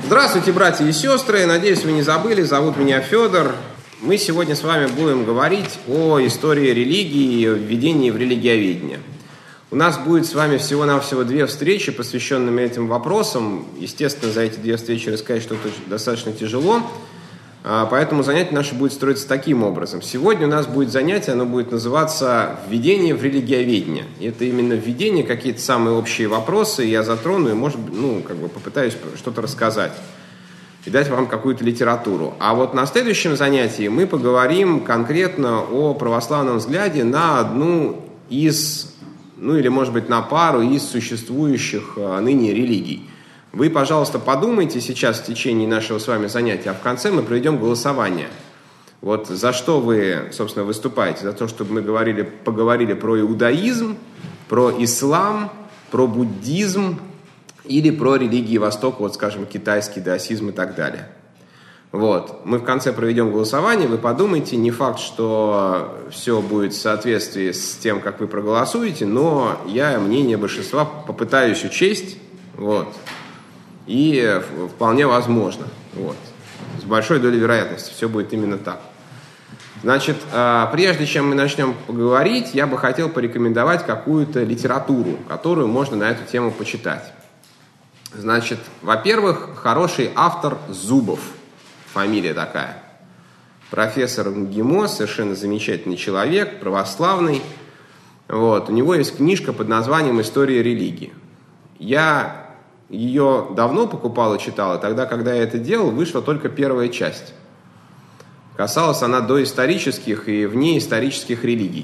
Здравствуйте, братья и сестры. Надеюсь, вы не забыли. Зовут меня Федор. Мы сегодня с вами будем говорить о истории религии и о введении в религиоведение. У нас будет с вами всего-навсего 2 встречи, посвященные этим вопросам. Естественно, за эти 2 встречи рассказать что-то достаточно тяжело. Поэтому занятие наше будет строиться таким образом. Сегодня у нас будет занятие, оно будет называться «Введение в религиоведение». И это именно введение, какие-то самые общие вопросы я затрону и, может быть, попытаюсь что-то рассказать и дать вам какую-то литературу. А вот на следующем занятии мы поговорим конкретно о православном взгляде на одну из, или, может быть, на пару из существующих ныне религий. Вы, пожалуйста, подумайте сейчас в течение нашего с вами занятия, а в конце мы проведем голосование. Вот за что вы, собственно, выступаете? За то, чтобы мы поговорили про иудаизм, про ислам, про буддизм или про религии Востока, вот, скажем, китайский даосизм и так далее. Вот. Мы в конце проведем голосование, вы подумайте, не факт, что все будет в соответствии с тем, как вы проголосуете, но я мнение большинства попытаюсь учесть, вот. И вполне возможно, вот, с большой долей вероятности все будет именно так. Значит, прежде чем мы начнем поговорить, я бы хотел порекомендовать какую-то литературу, которую можно на эту тему почитать. Значит, во-первых, хороший автор Зубов, фамилия такая. Профессор МГИМО, совершенно замечательный человек, православный. Вот, у него есть книжка под названием «История религии». Я ее давно покупал и читал, и тогда, когда я это делал, вышла только первая часть. Касалась она доисторических и внеисторических религий.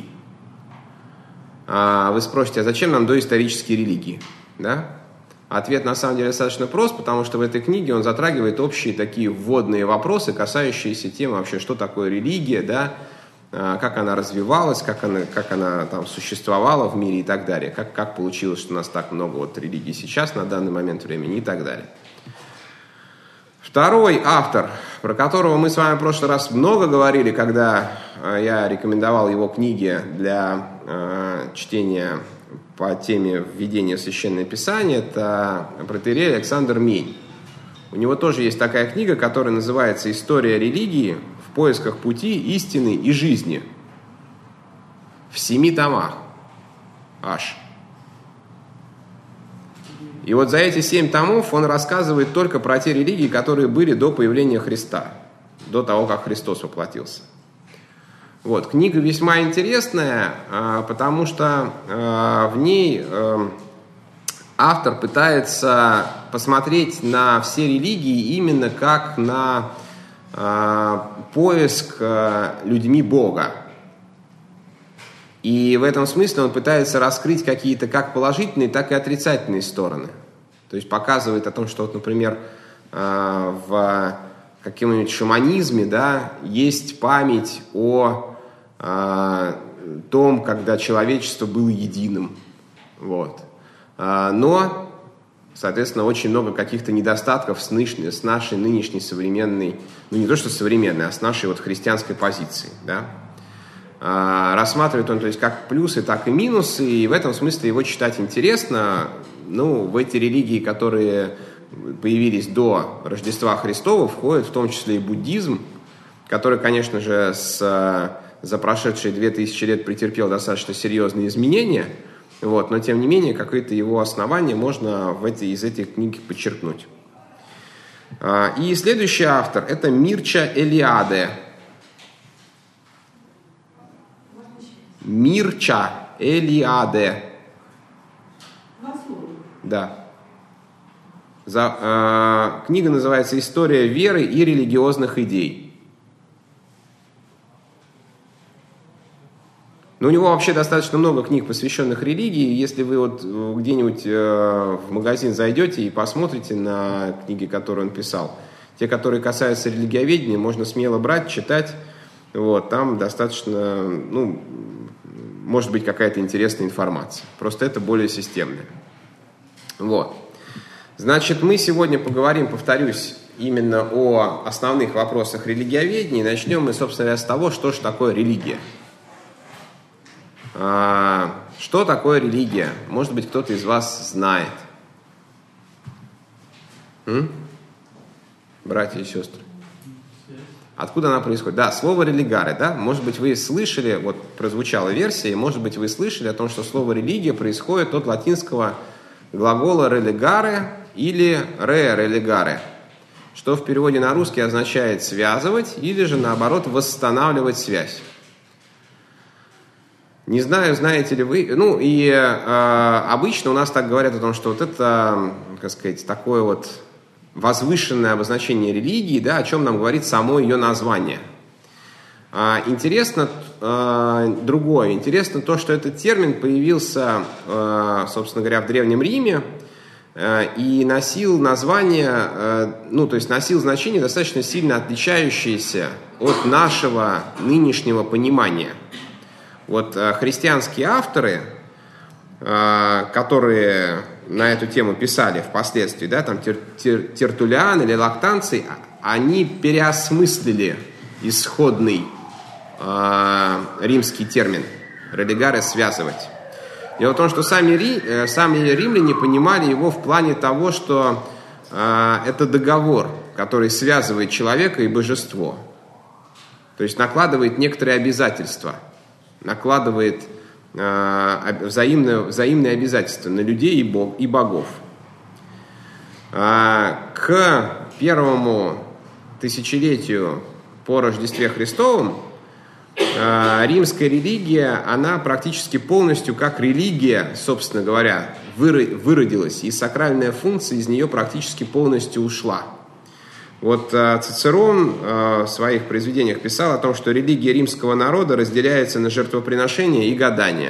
Вы спросите, а зачем нам доисторические религии? Да? Ответ на самом деле достаточно прост, потому что в этой книге он затрагивает общие такие вводные вопросы, касающиеся темы вообще, что такое религия, да? Как она развивалась, как она там существовала в мире и так далее, как получилось, что у нас так много вот религий сейчас на данный момент времени и так далее. Второй автор, про которого мы с вами в прошлый раз много говорили, когда я рекомендовал его книги для чтения по теме введения в Священное Писание, это протоиерей Александр Мень. У него тоже есть такая книга, которая называется «История религии в поисках пути, истины и жизни». В 7 томах аж. И вот за эти 7 томов он рассказывает только про те религии, которые были до появления Христа, до того, как Христос воплотился. Вот, книга весьма интересная, потому что в ней автор пытается посмотреть на все религии именно как на поиск людьми Бога. И в этом смысле он пытается раскрыть какие-то как положительные, так и отрицательные стороны. То есть показывает о том, что, вот, например, в каком-нибудь шаманизме, да, есть память о том, когда человечество было единым. Вот. Но, соответственно, очень много каких-то недостатков с нашей нынешней современной, не то что современной, а с нашей вот христианской позиции. Да? Рассматривает он, то есть, как плюсы, так и минусы, и в этом смысле его читать интересно. В эти религии, которые появились до Рождества Христова, входит в том числе и буддизм, который, конечно же, за прошедшие 2000 лет претерпел достаточно серьезные изменения. Вот, но, тем не менее, какое-то его основание можно из этой книги подчеркнуть. И следующий автор – это Мирча Элиаде. Мирча Элиаде. Да. Книга называется «История веры и религиозных идей». Но у него вообще достаточно много книг, посвященных религии. Если вы вот где-нибудь в магазин зайдете и посмотрите на книги, которые он писал, те, которые касаются религиоведения, можно смело брать, читать. Вот, там достаточно, может быть, какая-то интересная информация. Просто это более системная. Вот. Значит, мы сегодня поговорим, повторюсь, именно о основных вопросах религиоведения. Начнем мы, собственно, с того, что же такое религия. Что такое религия? Может быть, кто-то из вас знает. братья и сестры? Откуда она происходит? Да, слово религаре, да? Может быть, вы слышали, вот прозвучала версия, и может быть, вы слышали о том, что слово религия происходит от латинского глагола религаре или религаре, что в переводе на русский означает связывать или же, наоборот, восстанавливать связь. Не знаю, знаете ли вы, обычно у нас так говорят о том, что вот это, как сказать, такое вот возвышенное обозначение религии, да, о чем нам говорит само ее название. Интересно другое. Интересно то, что этот термин появился, собственно говоря, в Древнем Риме и носил название, носил значение достаточно сильно отличающееся от нашего нынешнего понимания. Вот христианские авторы, которые на эту тему писали впоследствии, да, там Тертуллиан или Лактанций, они переосмыслили исходный римский термин «религаре» — «связывать». Дело в том, что сами римляне понимали его в плане того, что это договор, который связывает человека и божество. То есть накладывает некоторые обязательства, накладывает взаимные обязательства на людей и богов. К первому тысячелетию по Рождестве Христовом римская религия, она практически полностью как религия, собственно говоря, выродилась, и сакральная функция из нее практически полностью ушла. Вот Цицерон в своих произведениях писал о том, что религия римского народа разделяется на жертвоприношения и гадания.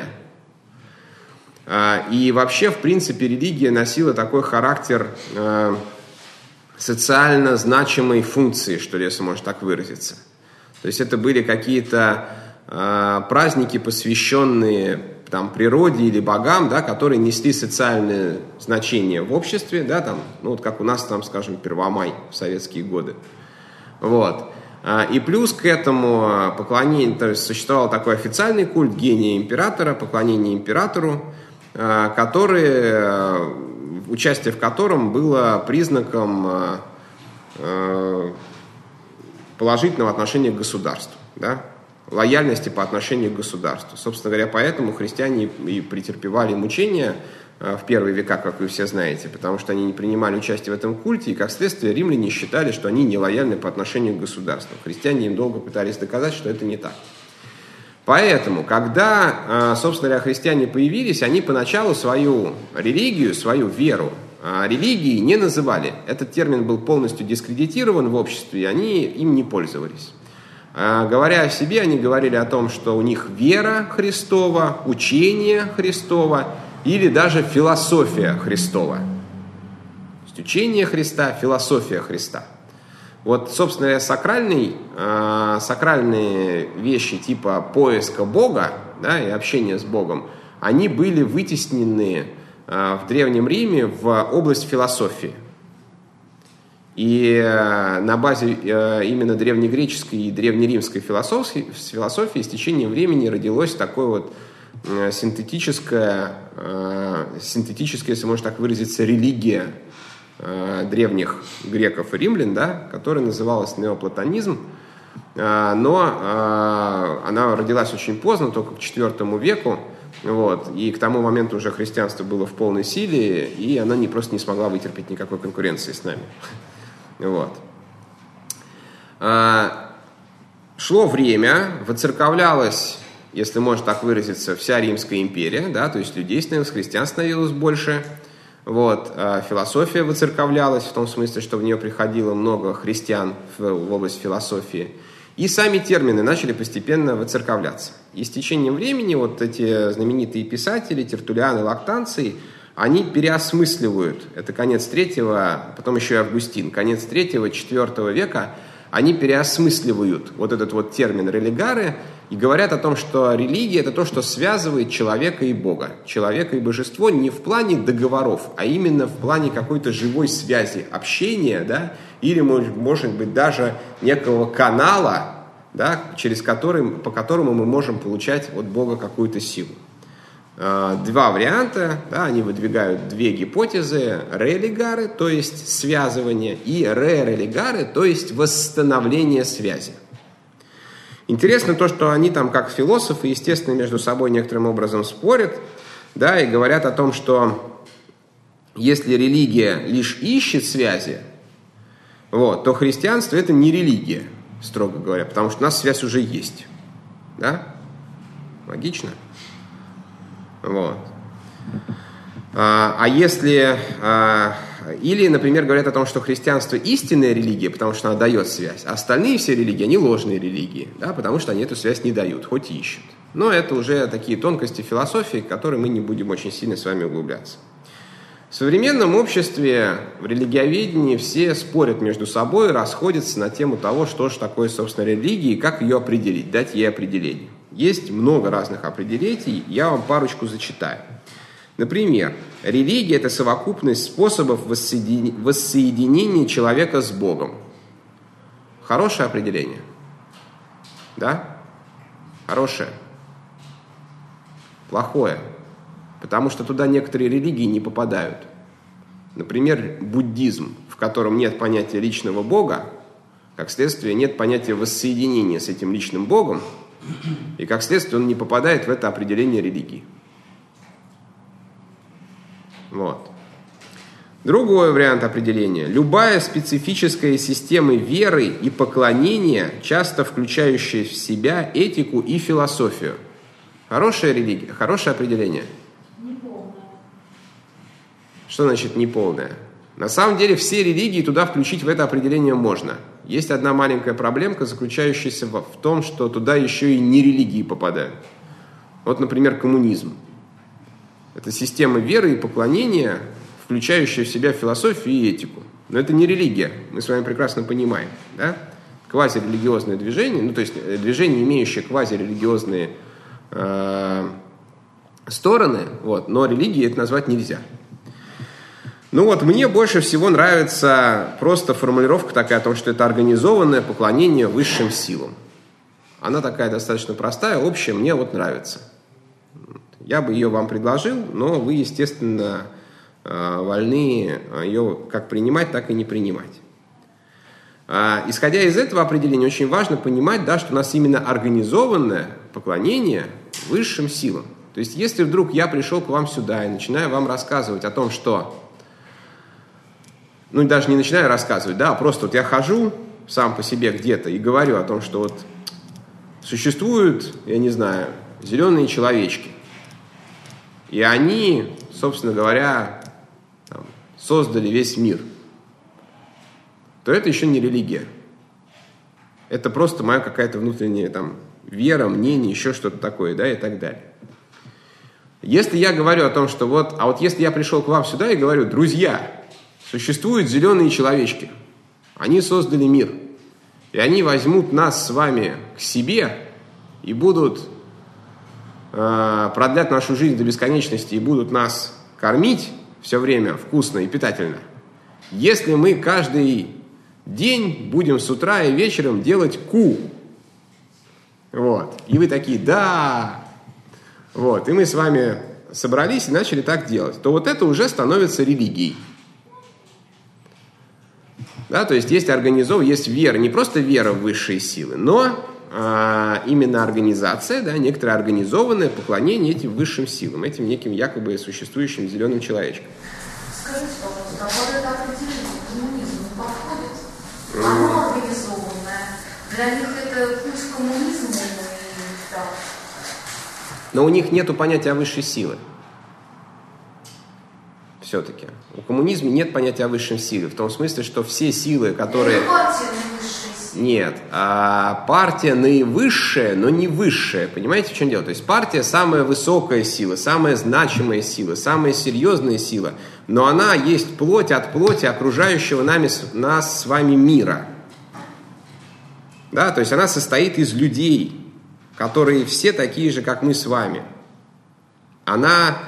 И вообще, в принципе, религия носила такой характер социально значимой функции, что ли, если можно так выразиться. То есть это были какие-то праздники, посвященные там, природе или богам, да, которые несли социальное значение в обществе, да, там, вот как у нас, там, скажем, Первомай в советские годы. Вот. И плюс к этому поклонение, то есть существовал такой официальный культ гения императора, поклонение императору, участие в котором было признаком положительного отношения к государству, да, лояльности по отношению к государству. Собственно говоря, поэтому христиане и претерпевали мучения в первые века, как вы все знаете, потому что они не принимали участие в этом культе, и, как следствие, римляне считали, что они не лояльны по отношению к государству. Христиане им долго пытались доказать, что это не так. Поэтому, когда, собственно говоря, христиане появились, они поначалу свою религию, свою веру религией не называли. Этот термин был полностью дискредитирован в обществе, и они им не пользовались. Говоря о себе, они говорили о том, что у них вера Христова, учение Христово или даже философия Христова. То есть учение Христа, философия Христа. Вот, собственно говоря, сакральные вещи типа поиска Бога, да, и общения с Богом, они были вытеснены в Древнем Риме в область философии. И на базе именно древнегреческой и древнеримской философии с течением времени родилось такое вот синтетическая, если можно так выразиться, религия древних греков и римлян, да, которая называлась неоплатонизм, но она родилась очень поздно, только к IV веку, вот, и к тому моменту уже христианство было в полной силе, и она просто не смогла вытерпеть никакой конкуренции с нами. Вот. Шло время, воцерковлялась, если можно так выразиться, вся Римская империя, да, то есть людей становилось, христиан становилось больше. Вот. Философия воцерковлялась в том смысле, что в нее приходило много христиан в область философии. И сами термины начали постепенно воцерковляться. И с течением времени вот эти знаменитые писатели, Тертуллиан и Лактанций, они переосмысливают, это конец 3-го, потом еще и Августин, конец 3-4 века, они переосмысливают вот этот вот термин «религаре» и говорят о том, что религия – это то, что связывает человека и Бога, человека и божество не в плане договоров, а именно в плане какой-то живой связи, общения, да, или, может быть, даже некого канала, да, по которому мы можем получать от Бога какую-то силу. два варианта, да, они выдвигают две гипотезы: религары, то есть связывание, и ререлигары, то есть восстановление связи. Интересно то, что они там, как философы, естественно, между собой некоторым образом спорят, да, и говорят о том, что если религия лишь ищет связи, вот, то христианство — это не религия, строго говоря, потому что у нас связь уже есть. Да? Логично? Вот. Или, например, говорят о том, что христианство истинная религия, потому что она дает связь, а остальные все религии, они ложные религии, да, потому что они эту связь не дают, хоть и ищут. Но это уже такие тонкости философии, в которые мы не будем очень сильно с вами углубляться. В современном обществе, в религиоведении все спорят между собой, расходятся на тему того, что же такое, собственно, религия и как ее определить, дать ей определение. Есть много разных определений, я вам парочку зачитаю. Например, религия – это совокупность способов воссоединения человека с Богом. Хорошее определение? Да? Хорошее? Плохое? Потому что туда некоторые религии не попадают. Например, буддизм, в котором нет понятия личного Бога, как следствие нет понятия воссоединения с этим личным Богом, и как следствие он не попадает в это определение религии. Вот. Другой вариант определения. Любая специфическая система веры и поклонения, часто включающая в себя этику и философию. Хорошая религия, хорошее определение. Неполная. Что значит неполная? На самом деле все религии туда включить в это определение можно. Есть одна маленькая проблемка, заключающаяся в том, что туда еще и не религии попадают. Вот, например, коммунизм. Это система веры и поклонения, включающая в себя философию и этику. Но это не религия, мы с вами прекрасно понимаем. Да? Квазирелигиозное движение, ну то есть движение, имеющее квазирелигиозные стороны, вот, но религией это назвать нельзя. Ну вот, мне больше всего нравится просто формулировка такая о том, что это организованное поклонение высшим силам. Она такая достаточно простая, общая, мне вот нравится. Я бы ее вам предложил, но вы, естественно, вольны ее как принимать, так и не принимать. Исходя из этого определения, очень важно понимать, да, что у нас именно организованное поклонение высшим силам. То есть, если вдруг я пришел к вам сюда и начинаю вам рассказывать о том, что... Ну, даже не начинаю рассказывать, да, а просто вот я хожу сам по себе где-то и говорю о том, что вот существуют, я не знаю, зеленые человечки. И они, собственно говоря, там, создали весь мир. То это еще не религия. Это просто моя какая-то внутренняя там вера, мнение, еще что-то такое, да, и так далее. Если я говорю о том, что вот, а вот если я пришел к вам сюда и говорю: друзья, существуют зеленые человечки, они создали мир, и они возьмут нас с вами к себе и будут продлят нашу жизнь до бесконечности и будут нас кормить все время вкусно и питательно. Если мы каждый день будем с утра и вечером делать ку, вот, и вы такие: да, вот, и мы с вами собрались и начали так делать, то вот это уже становится религией. Да, то есть есть есть вера, не просто вера в высшие силы, но именно организация, да, некоторое организованное поклонение этим высшим силам, этим неким якобы существующим зеленым человечкам. Скажите, пожалуйста, а вот это определение коммунизм не подходит? Оно организованное. Для них это путь к коммунизму и так. Но у них нету понятия высшей силы. Все-таки. У коммунизма нет понятия о высшей силе. В том смысле, что все силы, которые... Это партия наивысшая сила. Нет. Партия наивысшая, но не высшая. Понимаете, в чем дело? То есть партия самая высокая сила, самая значимая сила, самая серьезная сила. Но она есть плоть от плоти окружающего нас с вами мира. Да? То есть она состоит из людей, которые все такие же, как мы с вами. Она,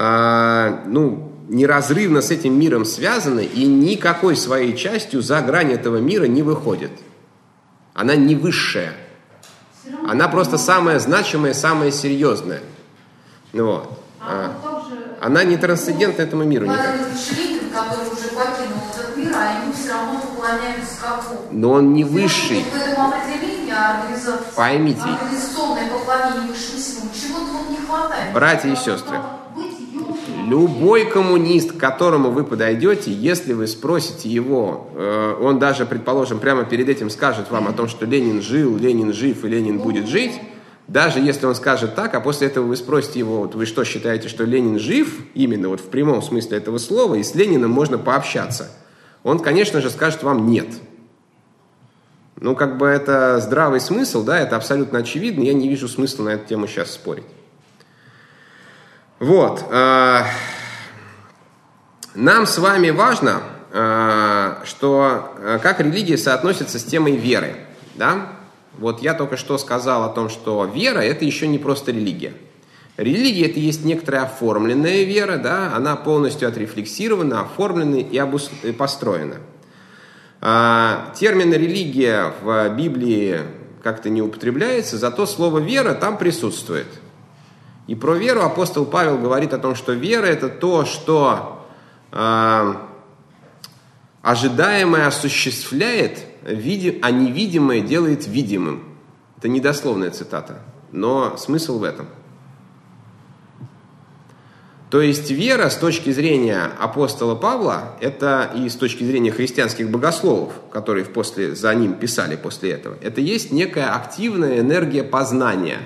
неразрывно с этим миром связана и никакой своей частью за грань этого мира не выходит. Она не высшая. Она просто самая значимая, самая серьезная. Вот. Она не трансцендентна этому миру никак. Ленин, который уже покинул этот мир, а ему все равно поклоняются как Богу. Но он не высший. В этом определении организации, поймите, организационное поклонение высшему силам, чего-то вот не хватает. Братья и сестры, любой коммунист, к которому вы подойдете, если вы спросите его, он даже, предположим, прямо перед этим скажет вам о том, что Ленин жил, Ленин жив и Ленин будет жить, даже если он скажет так, а после этого вы спросите его, вот вы что считаете, что Ленин жив, именно вот в прямом смысле этого слова, и с Лениным можно пообщаться, он, конечно же, скажет вам нет. Ну, как бы это здравый смысл, да, это абсолютно очевидно, я не вижу смысла на эту тему сейчас спорить. Вот. Нам с вами важно, что как религия соотносится с темой веры, да? Вот я только что сказал о том, что вера – это еще не просто религия. Религия – это есть некоторая оформленная вера, да? Она полностью отрефлексирована, оформлена и построена. Термин «религия» в Библии как-то не употребляется, зато слово «вера» там присутствует. И про веру апостол Павел говорит о том, что вера – это то, что ожидаемое осуществляет, а невидимое делает видимым. Это недословная цитата, но смысл в этом. То есть вера с точки зрения апостола Павла, это и с точки зрения христианских богословов, которые за ним писали после этого, это есть некая активная энергия познания.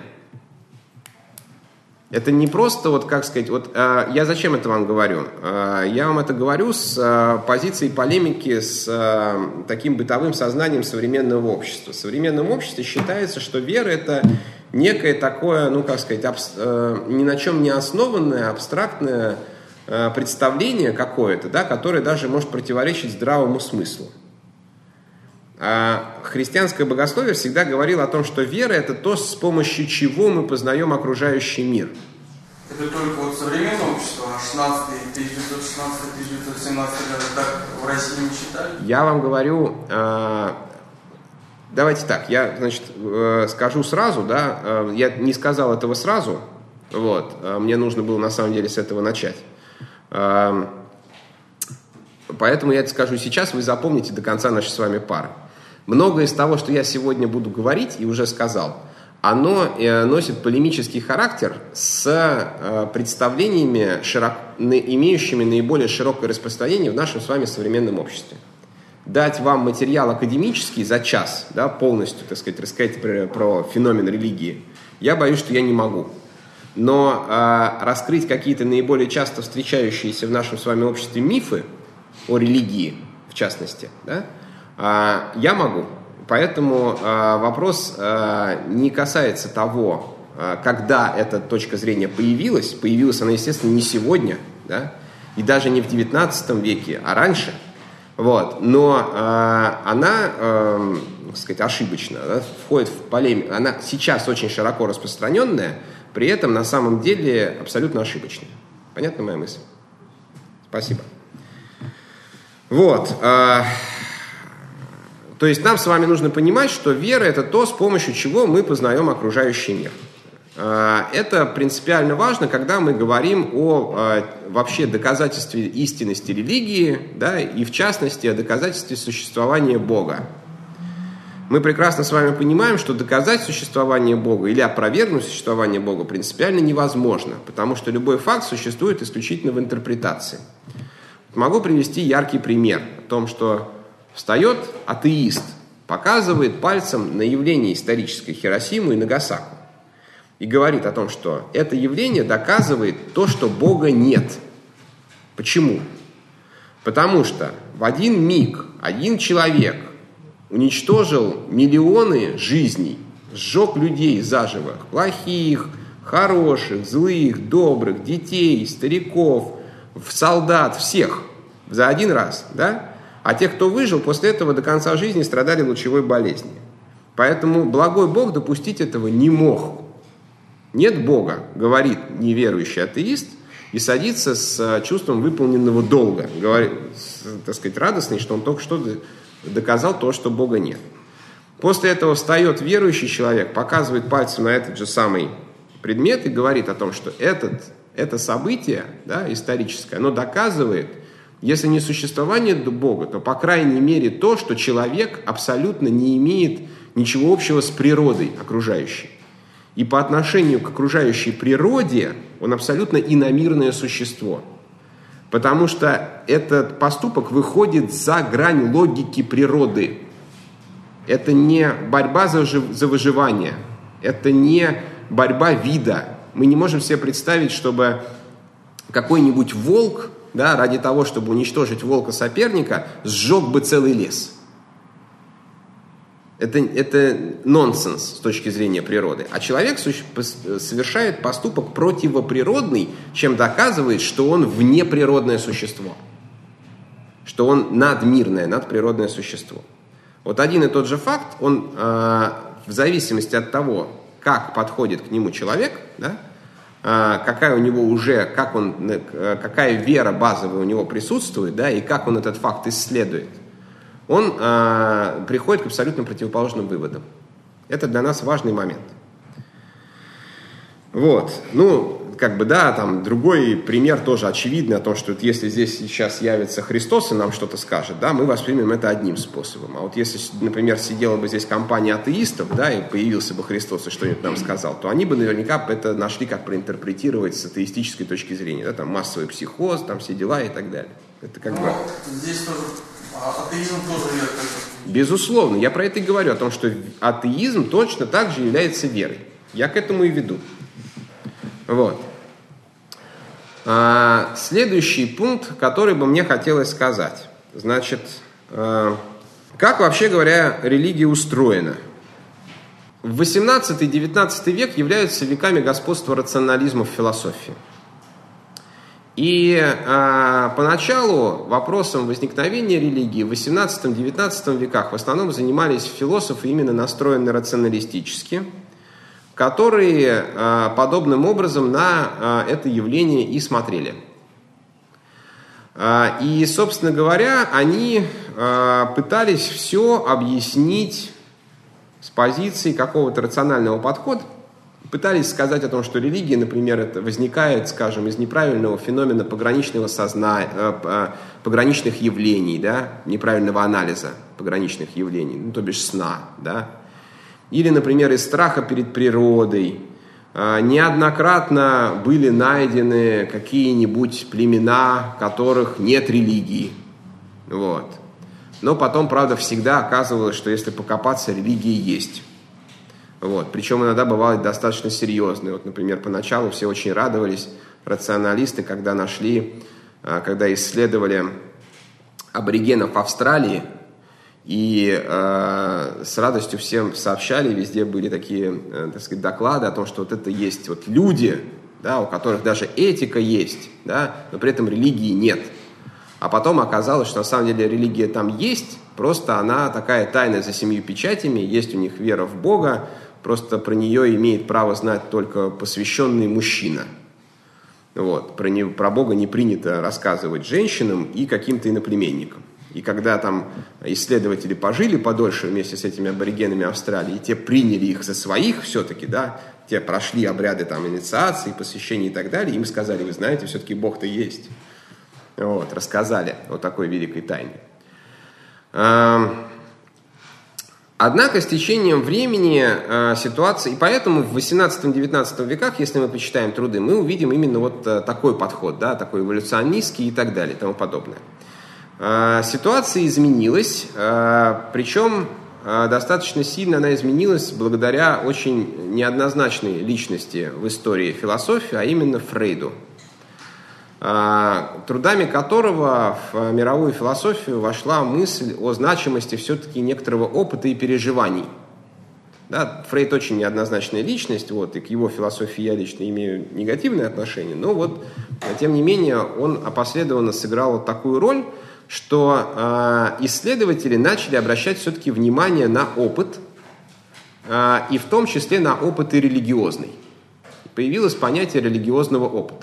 Это не просто, вот как сказать, вот я зачем это вам говорю? Я вам это говорю с позиции полемики с таким бытовым сознанием современного общества. В современном обществе считается, что вера – это некое такое, ну как сказать, ни на чем не основанное, абстрактное представление какое-то, да, которое даже может противоречить здравому смыслу. А христианское богословие всегда говорило о том, что вера – это то, с помощью чего мы познаем окружающий мир. Это только вот современное общество, а 1916-1917 годы так в России не считали? Я вам говорю, давайте так, я, значит, скажу сразу, да, я не сказал этого сразу, вот, мне нужно было на самом деле с этого начать. Поэтому я это скажу сейчас, вы запомните до конца нашей с вами пары. Многое из того, что я сегодня буду говорить и уже сказал, оно носит полемический характер с представлениями, имеющими наиболее широкое распространение в нашем с вами современном обществе. Дать вам материал академический за час, да, полностью, так сказать, рассказать про феномен религии, я боюсь, что я не могу. Но раскрыть какие-то наиболее часто встречающиеся в нашем с вами обществе мифы о религии, в частности, да, я могу. Поэтому вопрос не касается того, когда эта точка зрения появилась. Появилась она, естественно, не сегодня, да, и даже не в 19 веке, а раньше. Вот. Но она, так сказать, ошибочна, да, входит в полемику. Она сейчас очень широко распространенная, при этом на самом деле абсолютно ошибочная. Понятна моя мысль? Спасибо. Вот. То есть нам с вами нужно понимать, что вера – это то, с помощью чего мы познаем окружающий мир. Это принципиально важно, когда мы говорим о вообще доказательстве истинности религии, да, и в частности о доказательстве существования Бога. Мы прекрасно с вами понимаем, что доказать существование Бога или опровергнуть существование Бога принципиально невозможно, потому что любой факт существует исключительно в интерпретации. Могу привести яркий пример о том, что встает атеист, показывает пальцем на явление историческое Хиросиму и Нагасаку и говорит о том, что это явление доказывает то, что Бога нет. Почему? Потому что в один миг один человек уничтожил миллионы жизней, сжег людей заживо, плохих, хороших, злых, добрых, детей, стариков, солдат, всех за один раз, да? А те, кто выжил, после этого до конца жизни страдали лучевой болезнью. Поэтому благой Бог допустить этого не мог. Нет Бога, говорит неверующий атеист, и садится с чувством выполненного долга, говорит, так сказать, радостный, что он только что доказал то, что Бога нет. После этого встает верующий человек, показывает пальцем на этот же самый предмет и говорит о том, что это событие, да, историческое, оно доказывает, если не существование Бога, то, по крайней мере, то, что человек абсолютно не имеет ничего общего с природой окружающей. И по отношению к окружающей природе он абсолютно иномирное существо. Потому что этот поступок выходит за грань логики природы. Это не борьба за выживание, это не борьба вида. Мы не можем себе представить, чтобы какой-нибудь волк, да, ради того, чтобы уничтожить волка-соперника, сжег бы целый лес. Это нонсенс с точки зрения природы. А человек совершает поступок противоприродный, чем доказывает, что он внеприродное существо. Что он надмирное, надприродное существо. Вот один и тот же факт, он в зависимости от того, как подходит к нему человек, да, какая у него уже, какая вера базовая у него присутствует, да, и как он этот факт исследует, он приходит к абсолютно противоположным выводам. Это для нас важный момент. Вот. Ну, как бы, да, там другой пример тоже очевидный о том, что вот если здесь сейчас явится Христос и нам что-то скажет, да, мы воспримем это одним способом. А вот если, например, сидела бы здесь компания атеистов, да, и появился бы Христос и что-нибудь нам сказал, то они бы наверняка это нашли, как проинтерпретировать с атеистической точки зрения, да, там массовый психоз, там все дела и так далее. Это как бы... Здесь тоже атеизм тоже вера. Безусловно, я про это и говорю, о том, что атеизм точно так же является верой. Я к этому и веду. Вот. Следующий пункт, который бы мне хотелось сказать. Значит, как вообще говоря религия устроена? В 18-19 век являются веками господства рационализма в философии. И поначалу вопросом возникновения религии в 18-19 веках в основном занимались философы, именно настроенные рационалистически, которые подобным образом на это явление и смотрели. И, собственно говоря, они пытались все объяснить с позиции какого-то рационального подхода. Пытались сказать о том, что религия, например, это возникает, скажем, из неправильного феномена пограничного пограничных явлений, да, неправильного анализа пограничных явлений, ну, то бишь сна, да. Или, например, из страха перед природой. Неоднократно были найдены какие-нибудь племена, в которых нет религии. Вот. Но потом, правда, всегда оказывалось, что если покопаться, религия есть. Вот. Причем иногда бывало достаточно серьезные. Вот, например, поначалу все очень радовались, рационалисты, когда исследовали аборигенов Австралии, и с радостью всем сообщали, везде были такие, так сказать, доклады о том, что вот это есть вот люди, да, у которых даже этика есть, да, но при этом религии нет. А потом оказалось, что на самом деле религия там есть, просто она такая тайна за 7 печатями, есть у них вера в Бога, просто про нее имеет право знать только посвященный мужчина. Вот. Про Бога не принято рассказывать женщинам и каким-то иноплеменникам. И когда там исследователи пожили подольше вместе с этими аборигенами Австралии, и те приняли их за своих все-таки, да, те прошли обряды там инициации, посвящения и так далее, им сказали: вы знаете, все-таки Бог-то есть. Вот, рассказали о такой великой тайне. Однако с течением времени ситуация, и поэтому в 18-19 веках, если мы почитаем труды, мы увидим именно вот такой подход, да, такой эволюционистский и так далее, и тому подобное. Ситуация изменилась, причем достаточно сильно она изменилась благодаря очень неоднозначной личности в истории философии, а именно Фрейду, трудами которого в мировую философию вошла мысль о значимости все-таки некоторого опыта и переживаний. Да, Фрейд очень неоднозначная личность, вот, и к его философии я лично имею негативное отношение, но вот, тем не менее, он опосредованно сыграл вот такую роль, что исследователи начали обращать все-таки внимание на опыт, и в том числе на опыт и религиозный. Появилось понятие религиозного опыта.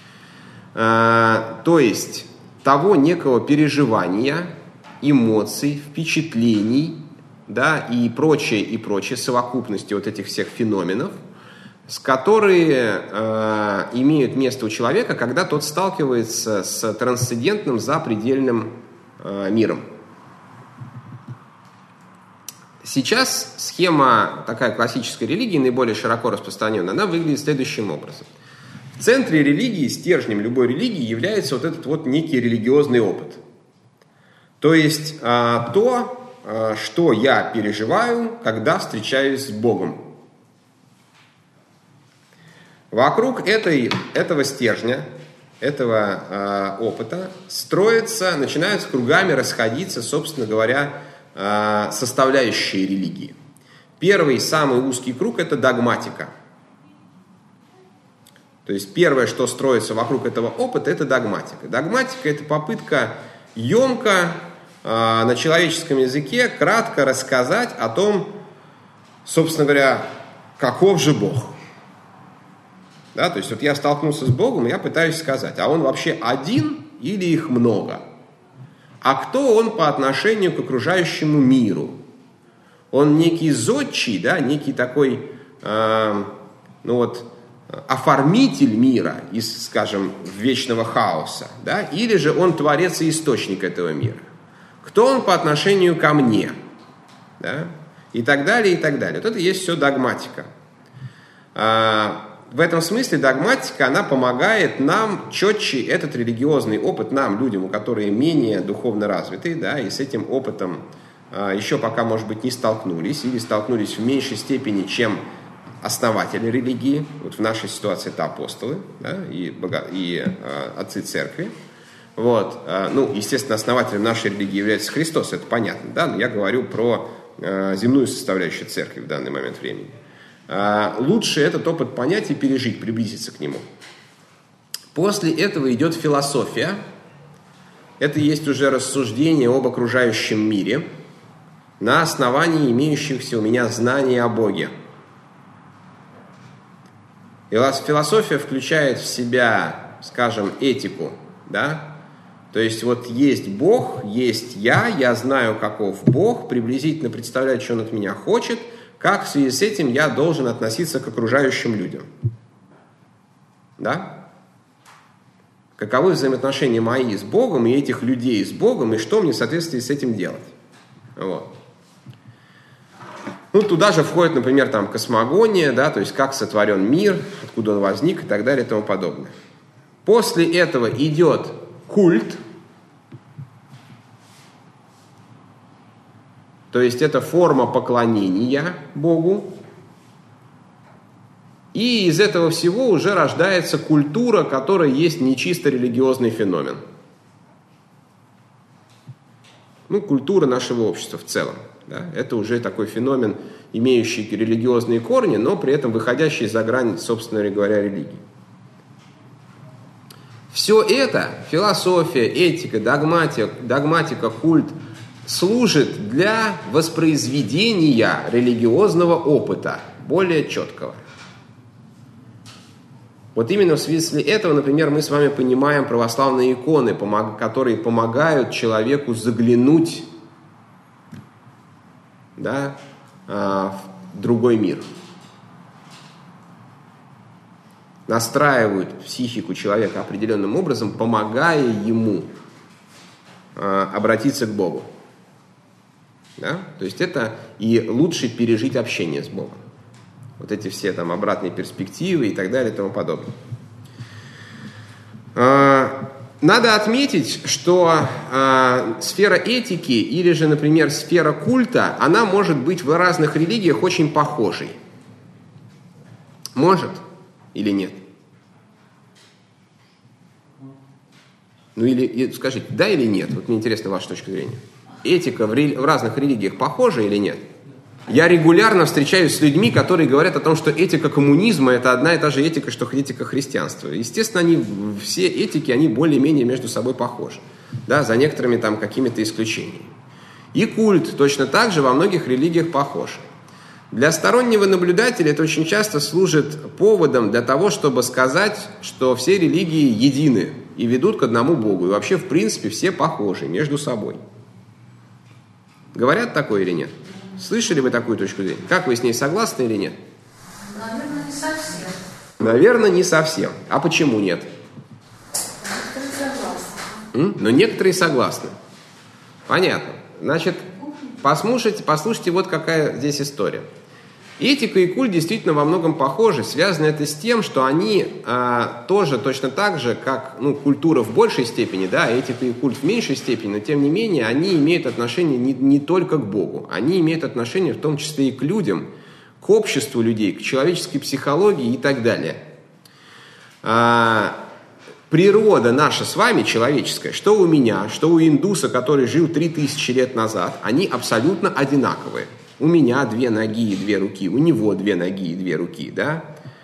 То есть того некого переживания, эмоций, впечатлений, да, и прочее, совокупности вот этих всех феноменов, которые имеют место у человека, когда тот сталкивается с трансцендентным запредельным миром. Сейчас схема такая классической религии, наиболее широко распространенная, она выглядит следующим образом. В центре религии, стержнем любой религии является вот этот вот некий религиозный опыт. То есть то, что я переживаю, когда встречаюсь с Богом. Вокруг этого стержня, этого опыта начинаются кругами расходиться, собственно говоря, составляющие религии. Первый, самый узкий круг – это догматика. То есть первое, что строится вокруг этого опыта, это догматика. Догматика – это попытка емко на человеческом языке кратко рассказать о том, собственно говоря, каков же Бог. Да, то есть вот я столкнулся с Богом, и я пытаюсь сказать, а Он вообще один или их много? А кто Он по отношению к окружающему миру? Он некий зодчий, да, некий такой, оформитель мира из, скажем, вечного хаоса, да, или же Он творец и источник этого мира? Кто Он по отношению ко мне? Да? И так далее, и так далее. Вот это и есть все догматика. В этом смысле догматика, она помогает нам четче этот религиозный опыт, нам, людям, которые менее духовно развиты, да, и с этим опытом еще пока, может быть, не столкнулись, или столкнулись в меньшей степени, чем основатели религии. Вот в нашей ситуации это апостолы, да, и отцы церкви. Вот. Естественно, основателем нашей религии является Христос, это понятно, да, но я говорю про земную составляющую церкви в данный момент времени. Лучше этот опыт понять и пережить, приблизиться к нему. После этого идет философия. Это есть уже рассуждение об окружающем мире на основании имеющихся у меня знаний о Боге. И философия включает в себя, скажем, этику, да? То есть вот есть Бог, есть я знаю, каков Бог, приблизительно представляю, что Он от меня хочет, как в связи с этим я должен относиться к окружающим людям. Да? Каковы взаимоотношения мои с Богом и этих людей с Богом, и что мне в соответствии с этим делать. Вот. Туда же входит, например, там, космогония, да, то есть как сотворен мир, откуда он возник и так далее и тому подобное. После этого идет культ, то есть это форма поклонения Богу. И из этого всего уже рождается культура, которая есть не чисто религиозный феномен. Культура нашего общества в целом. Да? Это уже такой феномен, имеющий религиозные корни, но при этом выходящий за грань, собственно говоря, религии. Все это, философия, этика, догматика, культ, служит для воспроизведения религиозного опыта, более четкого. Вот именно в смысле этого, например, мы с вами понимаем православные иконы, которые помогают человеку заглянуть, да, в другой мир. Настраивают психику человека определенным образом, помогая ему обратиться к Богу. Да? То есть это и лучше пережить общение с Богом. Вот эти все там обратные перспективы и так далее и тому подобное. Надо отметить, что сфера этики или же, например, сфера культа, она может быть в разных религиях очень похожей. Может или нет? Или скажите, да или нет? Вот мне интересна ваша точка зрения. Этика в разных религиях похожа или нет? Я регулярно встречаюсь с людьми, которые говорят о том, что этика коммунизма – это одна и та же этика, что этика христианства. Естественно, все этики, они более-менее между собой похожи, да, за некоторыми там какими-то исключениями. И культ точно так же во многих религиях похож. Для стороннего наблюдателя это очень часто служит поводом для того, чтобы сказать, что все религии едины и ведут к одному Богу. И вообще, в принципе, все похожи между собой. Говорят такое или нет? Слышали вы такую точку зрения? Как вы с ней согласны или нет? Наверное, не совсем. Наверное, не совсем. А почему нет? Но некоторые согласны. Понятно. Значит, послушайте, вот какая здесь история. Этика и культ действительно во многом похожи. Связано это с тем, что они тоже точно так же, как культура в большей степени, да, этика и культ в меньшей степени, но тем не менее они имеют отношение не только к Богу. Они имеют отношение в том числе и к людям, к обществу людей, к человеческой психологии и так далее. Природа наша с вами, человеческая, что у меня, что у индуса, который жил 3000 лет назад, они абсолютно одинаковые. У меня 2 ноги и 2 руки, у него 2 ноги и 2 руки, да?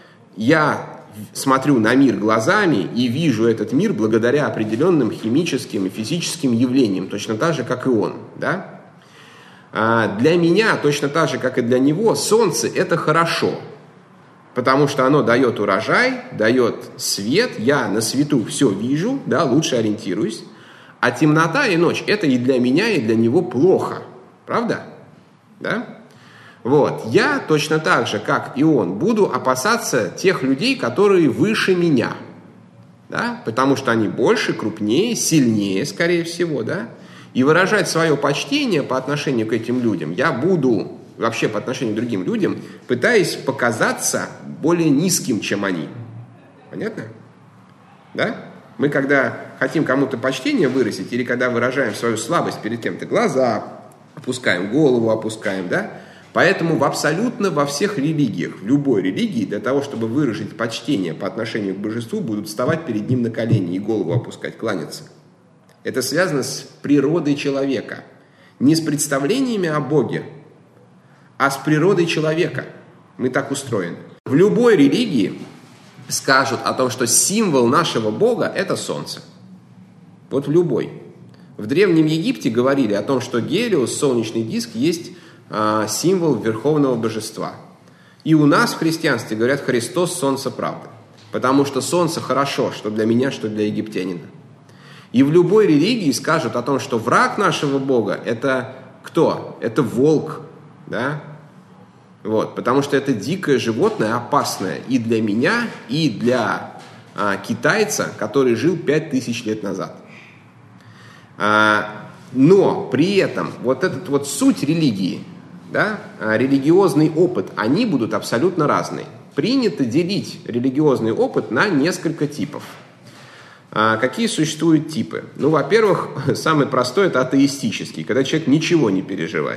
Я смотрю на мир глазами и вижу этот мир благодаря определенным химическим и физическим явлениям, точно так же, как и он, да? Для меня, точно так же, как и для него, солнце – это хорошо, потому что оно дает урожай, дает свет, я на свету все вижу, да, лучше ориентируюсь, а темнота и ночь – это и для меня, и для него плохо, правда? Да? Вот. Я точно так же, как и он, буду опасаться тех людей, которые выше меня. Да? Потому что они больше, крупнее, сильнее, скорее всего. Да? И выражать свое почтение по отношению к этим людям я буду, вообще по отношению к другим людям, пытаясь показаться более низким, чем они. Понятно? Да? Мы когда хотим кому-то почтение выразить, или когда выражаем свою слабость перед кем-то, глаза опускаем, голову опускаем, да? Поэтому абсолютно во всех религиях, в любой религии, для того, чтобы выразить почтение по отношению к божеству, будут вставать перед ним на колени и голову опускать, кланяться. Это связано с природой человека. Не с представлениями о Боге, а с природой человека. Мы так устроены. В любой религии скажут о том, что символ нашего Бога – это солнце. Вот в любой. В Древнем Египте говорили о том, что Гелиос, солнечный диск, есть символ верховного божества. И у нас в христианстве говорят Христос – солнце правды. Потому что солнце хорошо, что для меня, что для египтянина. И в любой религии скажут о том, что враг нашего Бога – это кто? Это волк, да? Вот, потому что это дикое животное, опасное и для меня, и для китайца, который жил 5000 лет назад. Но при этом вот этот вот суть религии, да, религиозный опыт, они будут абсолютно разные. Принято делить религиозный опыт на несколько типов. Какие существуют типы? Ну, во-первых, самый простой – это атеистический, когда человек ничего не переживает.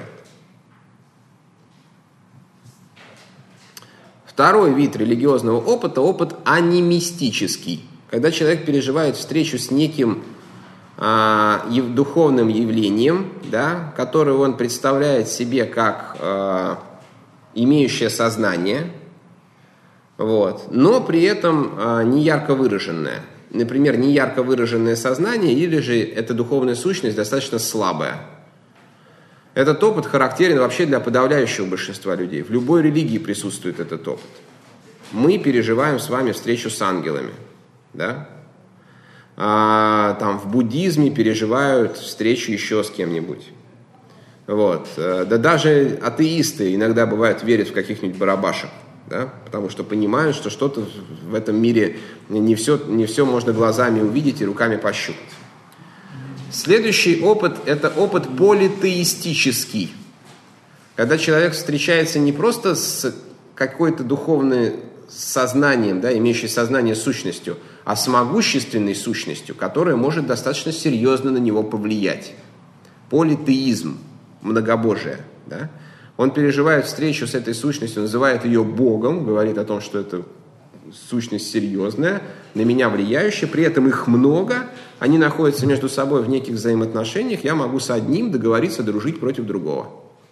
Второй вид религиозного опыта – опыт анимистический, когда человек переживает встречу с неким духовным явлением, да, которое он представляет себе как имеющее сознание, вот, но при этом не ярко выраженное. Например, не ярко выраженное сознание, или же эта духовная сущность достаточно слабая. Этот опыт характерен вообще для подавляющего большинства людей. В любой религии присутствует этот опыт. Мы переживаем с вами встречу с ангелами, да? Там в буддизме переживают встречу еще с кем-нибудь. Вот. Да даже атеисты иногда бывают верят в каких-нибудь барабашек, да? Потому что понимают, что что-то в этом мире не все можно глазами увидеть и руками пощупать. Следующий опыт – это опыт политеистический. Когда человек встречается не просто с какой-то духовным сознанием, да, имеющей сознание сущностью, а с могущественной сущностью, которая может достаточно серьезно на него повлиять. Политеизм, многобожие. Да? Он переживает встречу с этой сущностью, называет ее Богом, говорит о том, что это сущность серьезная, на меня влияющая, при этом их много, они находятся между собой в неких взаимоотношениях, я могу с одним договориться дружить против другого.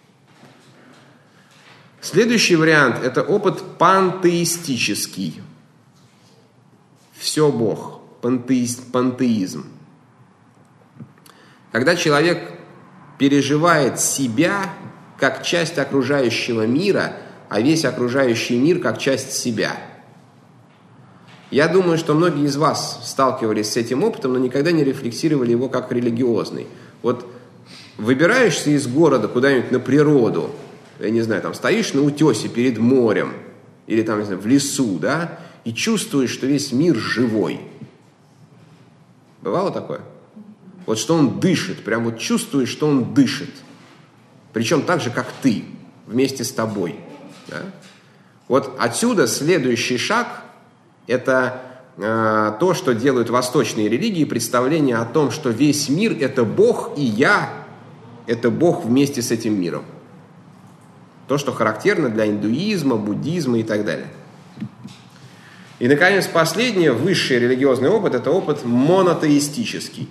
Следующий вариант – это опыт пантеистический. Все Бог, пантеизм. Когда человек переживает себя как часть окружающего мира, а весь окружающий мир как часть себя. Я думаю, что многие из вас сталкивались с этим опытом, но никогда не рефлексировали его как религиозный. Вот выбираешься из города куда-нибудь на природу, я не знаю, там стоишь на утесе перед морем, или там, не знаю, в лесу, да, и чувствуешь, что весь мир живой. Бывало такое? Вот что он дышит, прям вот чувствуешь, что он дышит. Причем так же, как ты, вместе с тобой. Да? Вот отсюда следующий шаг – это то, что делают восточные религии, представление о том, что весь мир – это Бог, и я – это Бог вместе с этим миром. То, что характерно для индуизма, буддизма и так далее. И, наконец, последнее, высший религиозный опыт – это опыт монотеистический.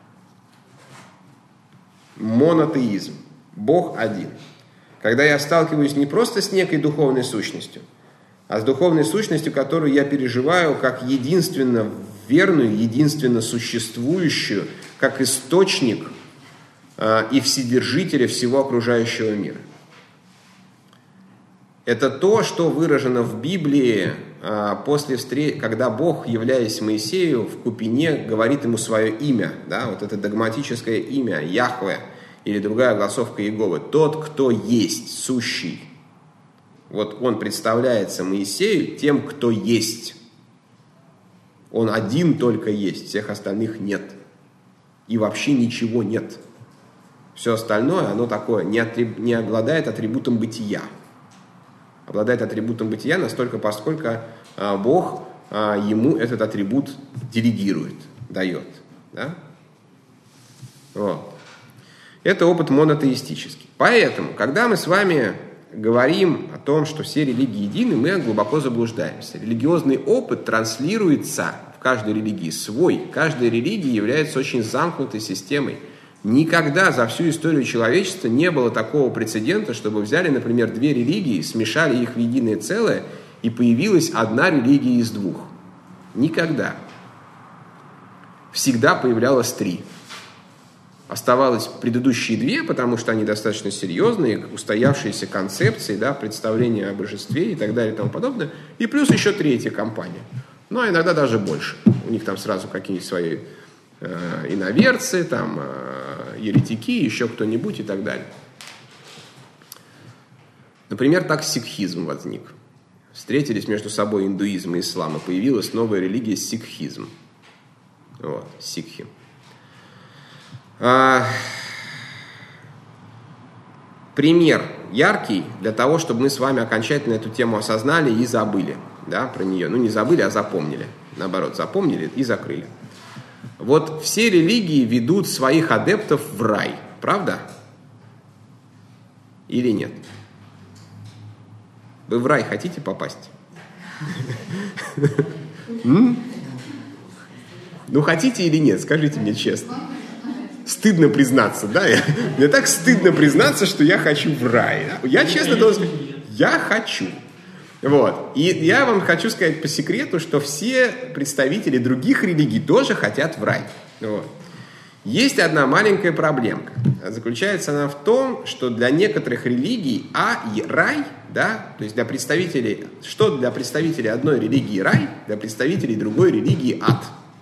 Монотеизм. Бог один. Когда я сталкиваюсь не просто с некой духовной сущностью, а с духовной сущностью, которую я переживаю как единственно верную, единственно существующую, как источник и вседержителя всего окружающего мира. Это то, что выражено в Библии после встречи, когда Бог, являясь Моисею в Купине, говорит ему свое имя, да, вот это догматическое имя Яхве или другая голосовка Иеговы, тот, кто есть, сущий. Вот он представляется Моисею тем, кто есть. Он один только есть, всех остальных нет. И вообще ничего нет. Все остальное, оно такое, не обладает атрибутом бытия. Обладает атрибутом бытия настолько, поскольку Бог ему этот атрибут делегирует, дает. Да? Вот. Это опыт монотеистический. Поэтому, когда мы с вами говорим о том, что все религии едины, мы глубоко заблуждаемся. Религиозный опыт транслируется в каждой религии свой. Каждая религия является очень замкнутой системой. Никогда за всю историю человечества не было такого прецедента, чтобы взяли, например, две религии, смешали их в единое целое, и появилась одна религия из двух. Никогда. Всегда появлялось три. Оставалось предыдущие две, потому что они достаточно серьезные, устоявшиеся концепции, да, представления о божестве и так далее и тому подобное. И плюс еще третья компания. Ну, а иногда даже больше. У них там сразу какие-нибудь свои иноверцы, там, еретики, еще кто-нибудь и так далее. Например, так сикхизм возник. Встретились между собой индуизм и ислам, и появилась новая религия сикхизм. Вот, сикхи. Пример яркий для того, чтобы мы с вами окончательно эту тему осознали и забыли, да, про нее. Ну, не забыли, а запомнили. Наоборот, запомнили и закрыли. Вот все религии ведут своих адептов в рай. Правда? Или нет? Вы в рай хотите попасть? Ну, хотите или нет? Скажите мне честно. Стыдно признаться, да? Мне так стыдно признаться, что я хочу в рай. Я честно должен сказать, я хочу. Вот. И я вам хочу сказать по секрету, что все представители других религий тоже хотят в рай. Вот. Есть одна маленькая проблемка. Заключается она в том, что для некоторых религий рай, да, то есть для представителей, что для представителей одной религии рай, для представителей другой религии ад.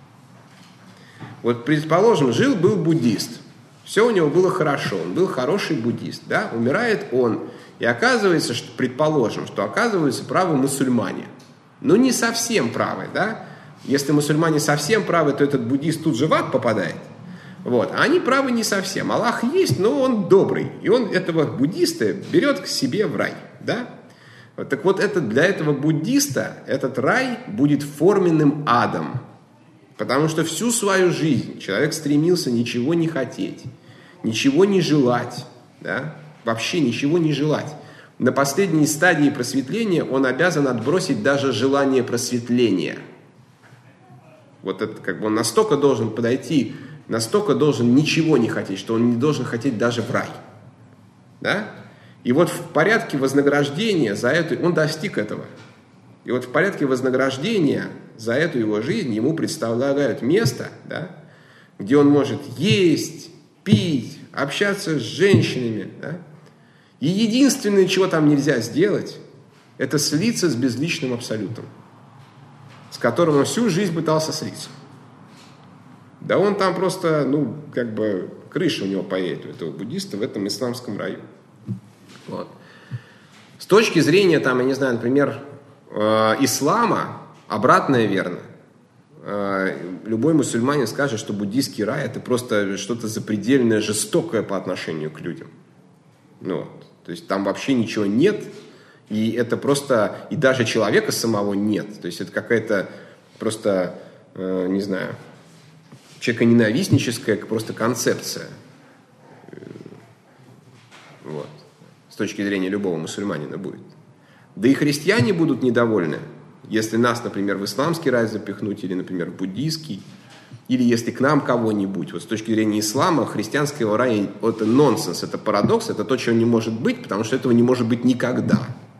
Вот, предположим, жил-был буддист. Все у него было хорошо, он был хороший буддист, да, умирает он. И оказывается, что, предположим, что оказываются правы мусульмане. Но не совсем правы, да. Если мусульмане совсем правы, то этот буддист тут же в ад попадает. Вот. А они правы не совсем. Аллах есть, но он добрый. И он этого буддиста берет к себе в рай, да. Вот, так вот, для этого буддиста этот рай будет форменным адом. Потому что всю свою жизнь человек стремился ничего не хотеть, ничего не желать, да? Вообще ничего не желать. На последней стадии просветления он обязан отбросить даже желание просветления. Вот это как бы он настолько должен подойти, настолько должен ничего не хотеть, что он не должен хотеть даже в рай. Да? И вот в порядке вознаграждения за это он достиг этого. И вот в порядке вознаграждения за эту его жизнь ему представляют место, да, где он может есть, пить, общаться с женщинами. Да. И единственное, чего там нельзя сделать, это слиться с безличным абсолютом, с которым он всю жизнь пытался слиться. Да он там просто, крыша у него поедет, у этого буддиста, в этом исламском раю. Вот. С точки зрения, например, ислама, Обратное верно. Любой мусульманин скажет, что буддийский рай – это просто что-то запредельное, жестокое по отношению к людям. Вот. То есть там вообще ничего нет, и это просто, и даже человека самого нет. То есть это какая-то просто, не знаю, человеконенавистническая просто концепция. Вот. С точки зрения любого мусульманина будет. Да и христиане будут недовольны, если нас, например, в исламский рай запихнуть, или, например, в буддийский, или если к нам кого-нибудь. Вот с точки зрения ислама, христианского рая – это нонсенс, это парадокс, это то, чего не может быть, потому что этого не может быть никогда.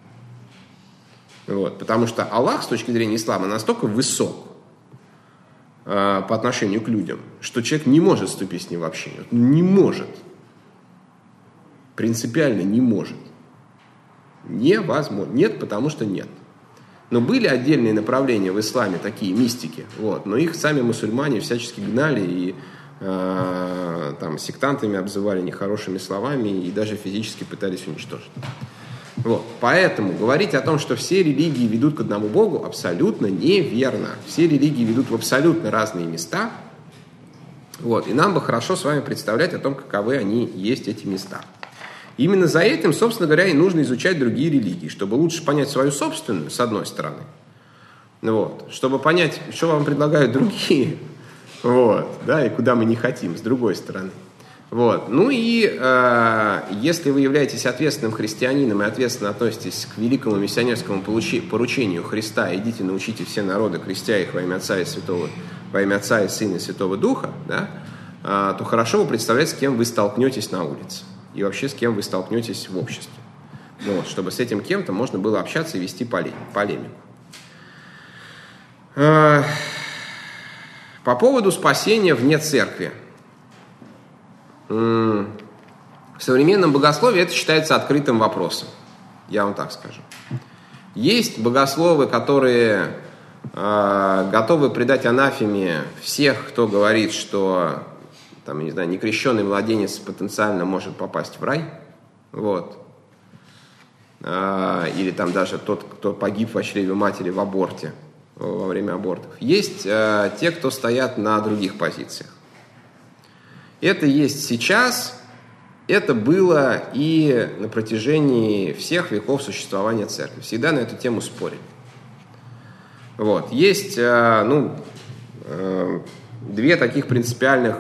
Вот. Потому что Аллах, с точки зрения ислама, настолько высок по отношению к людям, что человек не может вступить с ним в общение. Не может. Принципиально не может. Невозможно. Нет, потому что нет. Но были отдельные направления в исламе, такие мистики, вот, но их сами мусульмане всячески гнали и там, сектантами обзывали нехорошими словами и даже физически пытались уничтожить. Вот. Поэтому говорить о том, что все религии ведут к одному Богу, абсолютно неверно. Все религии ведут в абсолютно разные места. Вот. И нам бы хорошо с вами представлять о том, каковы они есть, эти места. Именно за этим, собственно говоря, и нужно изучать другие религии, чтобы лучше понять свою собственную, с одной стороны, вот, чтобы понять, что вам предлагают другие, вот, да, и куда мы не хотим, с другой стороны. Вот. Ну и если вы являетесь ответственным христианином и ответственно относитесь к великому миссионерскому поручению Христа, идите научите все народы, крестя их во имя Отца и Святого, во имя Отца и Сына и Святого Духа, да, то хорошо вы представляете, с кем вы столкнетесь на улице. И вообще с кем вы столкнетесь в обществе. Вот, чтобы с этим кем-то можно было общаться и вести полемику. По поводу спасения вне церкви. В современном богословии это считается открытым вопросом. Я вам так скажу. Есть богословы, которые готовы предать анафеме всех, кто говорит, что там, я не знаю, некрещенный младенец потенциально может попасть в рай. Вот. Или там даже тот, кто погиб во чреве матери в аборте, во время абортов. Есть те, кто стоят на других позициях. Это есть сейчас, это было и на протяжении всех веков существования церкви. Всегда на эту тему спорили. Вот. Есть две таких принципиальных.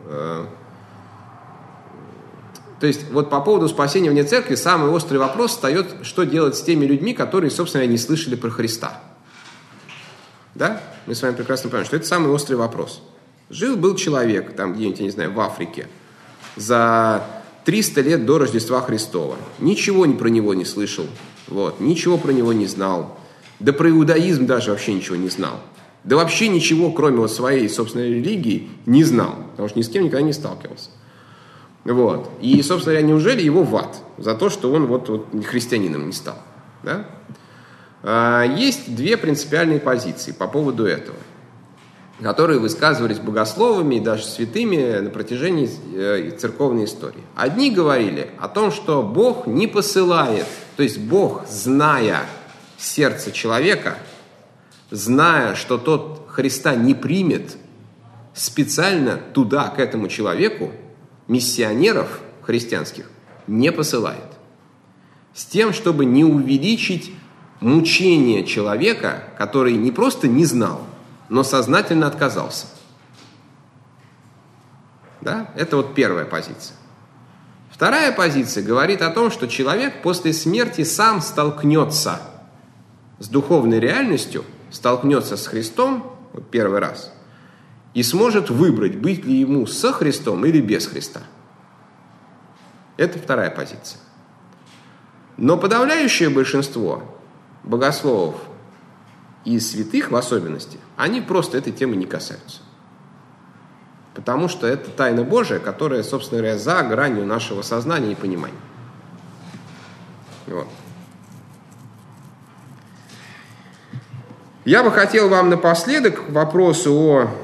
То есть вот по поводу спасения вне церкви самый острый вопрос встает, что делать с теми людьми, которые, собственно, не слышали про Христа. Да? Мы с вами прекрасно понимаем, что это самый острый вопрос. Жил-был человек, там где-нибудь, я не знаю, в Африке, за 300 лет до Рождества Христова. Ничего про него не слышал, вот, ничего про него не знал. Да про иудаизм даже вообще ничего не знал. Да вообще ничего, кроме вот своей собственной религии, не знал, потому что ни с кем никогда не сталкивался. Вот. И, собственно говоря, неужели его в ад за то, что он вот христианином не стал? Да? Есть две принципиальные позиции по поводу этого, которые высказывались богословами и даже святыми на протяжении церковной истории. Одни говорили о том, что Бог не посылает, то есть Бог, зная сердце человека, зная, что тот Христа не примет, специально туда, к этому человеку, миссионеров христианских не посылает. С тем, чтобы не увеличить мучение человека, который не просто не знал, но сознательно отказался. Да? Это вот первая позиция. Вторая позиция говорит о том, что человек после смерти сам столкнется с духовной реальностью, столкнется с Христом, вот первый раз, и сможет выбрать, быть ли ему со Христом или без Христа. Это вторая позиция. Но подавляющее большинство богословов и святых в особенности, они просто этой темы не касаются. Потому что это тайна Божия, которая, собственно говоря, за гранью нашего сознания и понимания. Вот. Я бы хотел вам напоследок к вопросу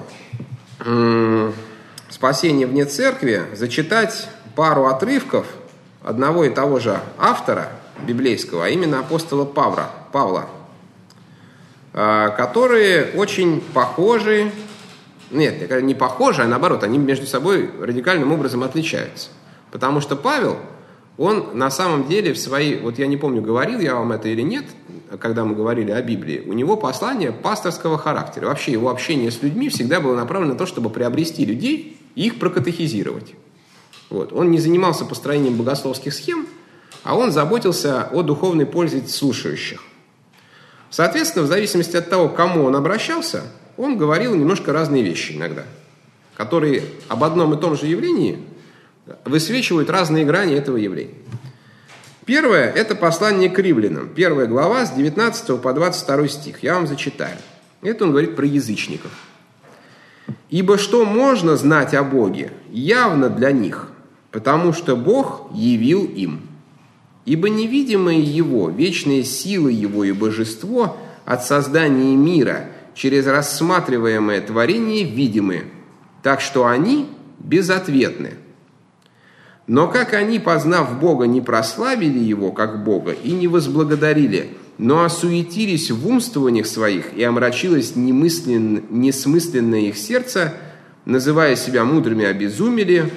о спасении вне церкви зачитать пару отрывков одного и того же автора библейского, а именно апостола Павла. которые очень похожи, нет, не похожи, а наоборот, они между собой радикальным образом отличаются. Потому что Павел, он на самом деле в своей, вот я не помню, говорил я вам это или нет, когда мы говорили о Библии, у него послание пасторского характера. Вообще его общение с людьми всегда было направлено на то, чтобы приобрести людей и их прокатехизировать. Вот. Он не занимался построением богословских схем, а он заботился о духовной пользе слушающих. Соответственно, в зависимости от того, к кому он обращался, он говорил немножко разные вещи иногда, которые об одном и том же явлении высвечивают разные грани этого явления. Первое – это послание к римлянам, 1 глава с 19 по 22 стих. Я вам зачитаю. Это он говорит про язычников. «Ибо что можно знать о Боге, явно для них, потому что Бог явил им. Ибо невидимое Его, вечные силы Его и божество от создания мира через рассматриваемое творение видимы, так что они безответны. Но как они, познав Бога, не прославили Его как Бога и не возблагодарили, но осуетились в умствованиях своих, и омрачилось несмысленное их сердце, называя себя мудрыми, обезумели».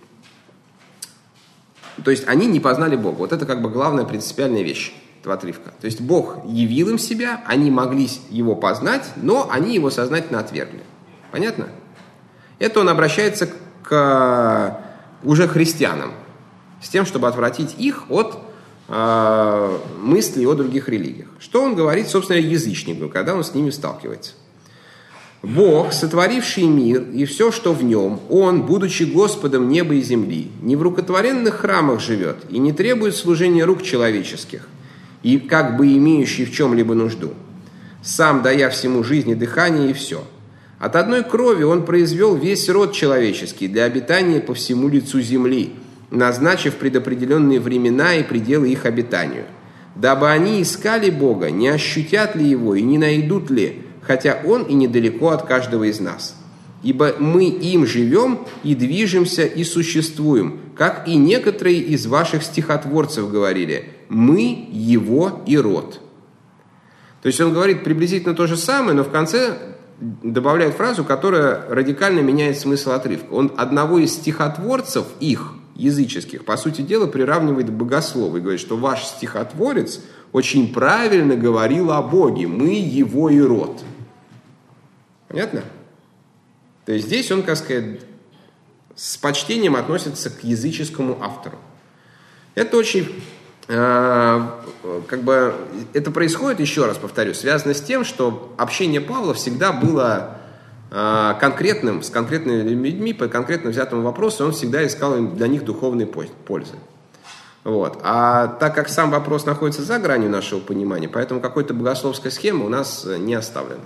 То есть они не познали Бога. Вот это как бы главная принципиальная вещь этого отрывка. То есть Бог явил им себя, они могли Его познать, но они Его сознательно отвергли. Понятно? Это он обращается к уже христианам, с тем, чтобы отвратить их от мыслей о других религиях. Что он говорит, собственно, язычникам, когда он с ними сталкивается? «Бог, сотворивший мир и все, что в нем, Он, будучи Господом неба и земли, не в рукотворенных храмах живет и не требует служения рук человеческих, и как бы имеющий в чем-либо нужду, сам дая всему жизни, дыхание и все. От одной крови Он произвел весь род человеческий для обитания по всему лицу земли, назначив предопределенные времена и пределы их обитанию, дабы они искали Бога, не ощутят ли Его и не найдут ли, хотя Он и недалеко от каждого из нас. Ибо мы им живем и движемся и существуем, как и некоторые из ваших стихотворцев говорили, мы Его и род». То есть он говорит приблизительно то же самое, но в конце добавляет фразу, которая радикально меняет смысл отрывка. Он одного из стихотворцев, их, языческих, по сути дела, приравнивает к богослову и говорит, что ваш стихотворец очень правильно говорил о Боге, мы Его и род. Понятно? То есть здесь он, как сказать, с почтением относится к языческому автору. Это очень, это происходит, еще раз повторю, связано с тем, что общение Павла всегда было конкретным, с конкретными людьми, по конкретно взятому вопросу, он всегда искал для них духовной пользы. Вот. А так как сам вопрос находится за гранью нашего понимания, поэтому какой-то богословской схемы у нас не оставлено.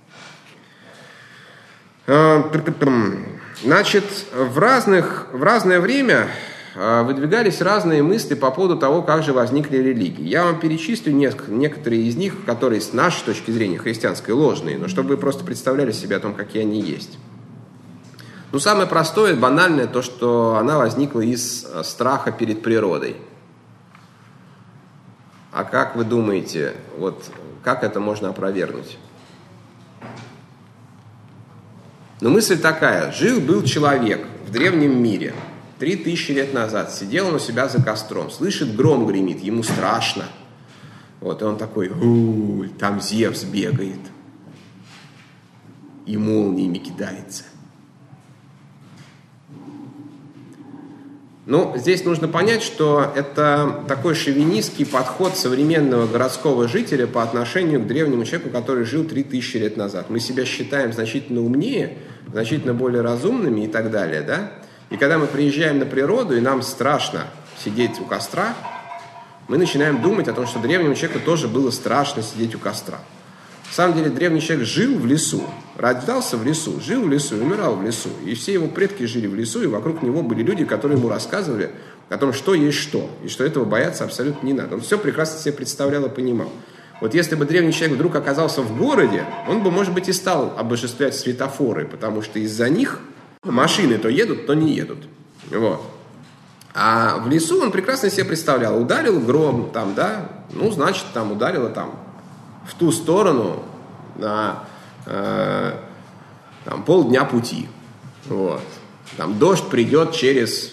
Значит, в разное время выдвигались разные мысли по поводу того, как же возникли религии. Я вам перечислю некоторые из них, которые с нашей точки зрения христианской ложные, но чтобы вы просто представляли себе о том, какие они есть. Ну, самое простое, банальное, то, что она возникла из страха перед природой. А как вы думаете, вот как это можно опровергнуть? Но мысль такая: жил-был человек в древнем мире, 3000 лет назад, сидел он у себя за костром, слышит, гром гремит, ему страшно. Вот, и он такой: там Зевс бегает и молниями кидается. Ну, здесь нужно понять, что это такой шовинистский подход современного городского жителя по отношению к древнему человеку, который жил 3000 лет назад. Мы себя считаем значительно умнее, значительно более разумными и так далее, да? И когда мы приезжаем на природу, и нам страшно сидеть у костра, мы начинаем думать о том, что древнему человеку тоже было страшно сидеть у костра. На самом деле древний человек жил в лесу, рождался в лесу, жил в лесу, умирал в лесу. И все его предки жили в лесу, и вокруг него были люди, которые ему рассказывали о том, что есть что, и что этого бояться абсолютно не надо. Он все прекрасно себе представлял и понимал. Вот если бы древний человек вдруг оказался в городе, он бы, может быть, и стал обожествлять светофоры, потому что из-за них машины то едут, то не едут. Вот. А в лесу он прекрасно себе представлял: ударил гром там, да, ну, значит, там ударило там в ту сторону, на там, полдня пути. Вот. Там дождь придет через...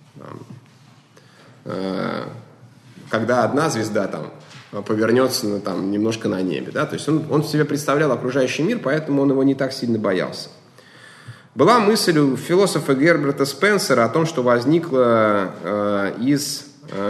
когда одна звезда там повернется там, немножко на небе. Да? То есть он себе представлял окружающий мир, поэтому он его не так сильно боялся. Была мысль у философа Герберта Спенсера о том, что возникла из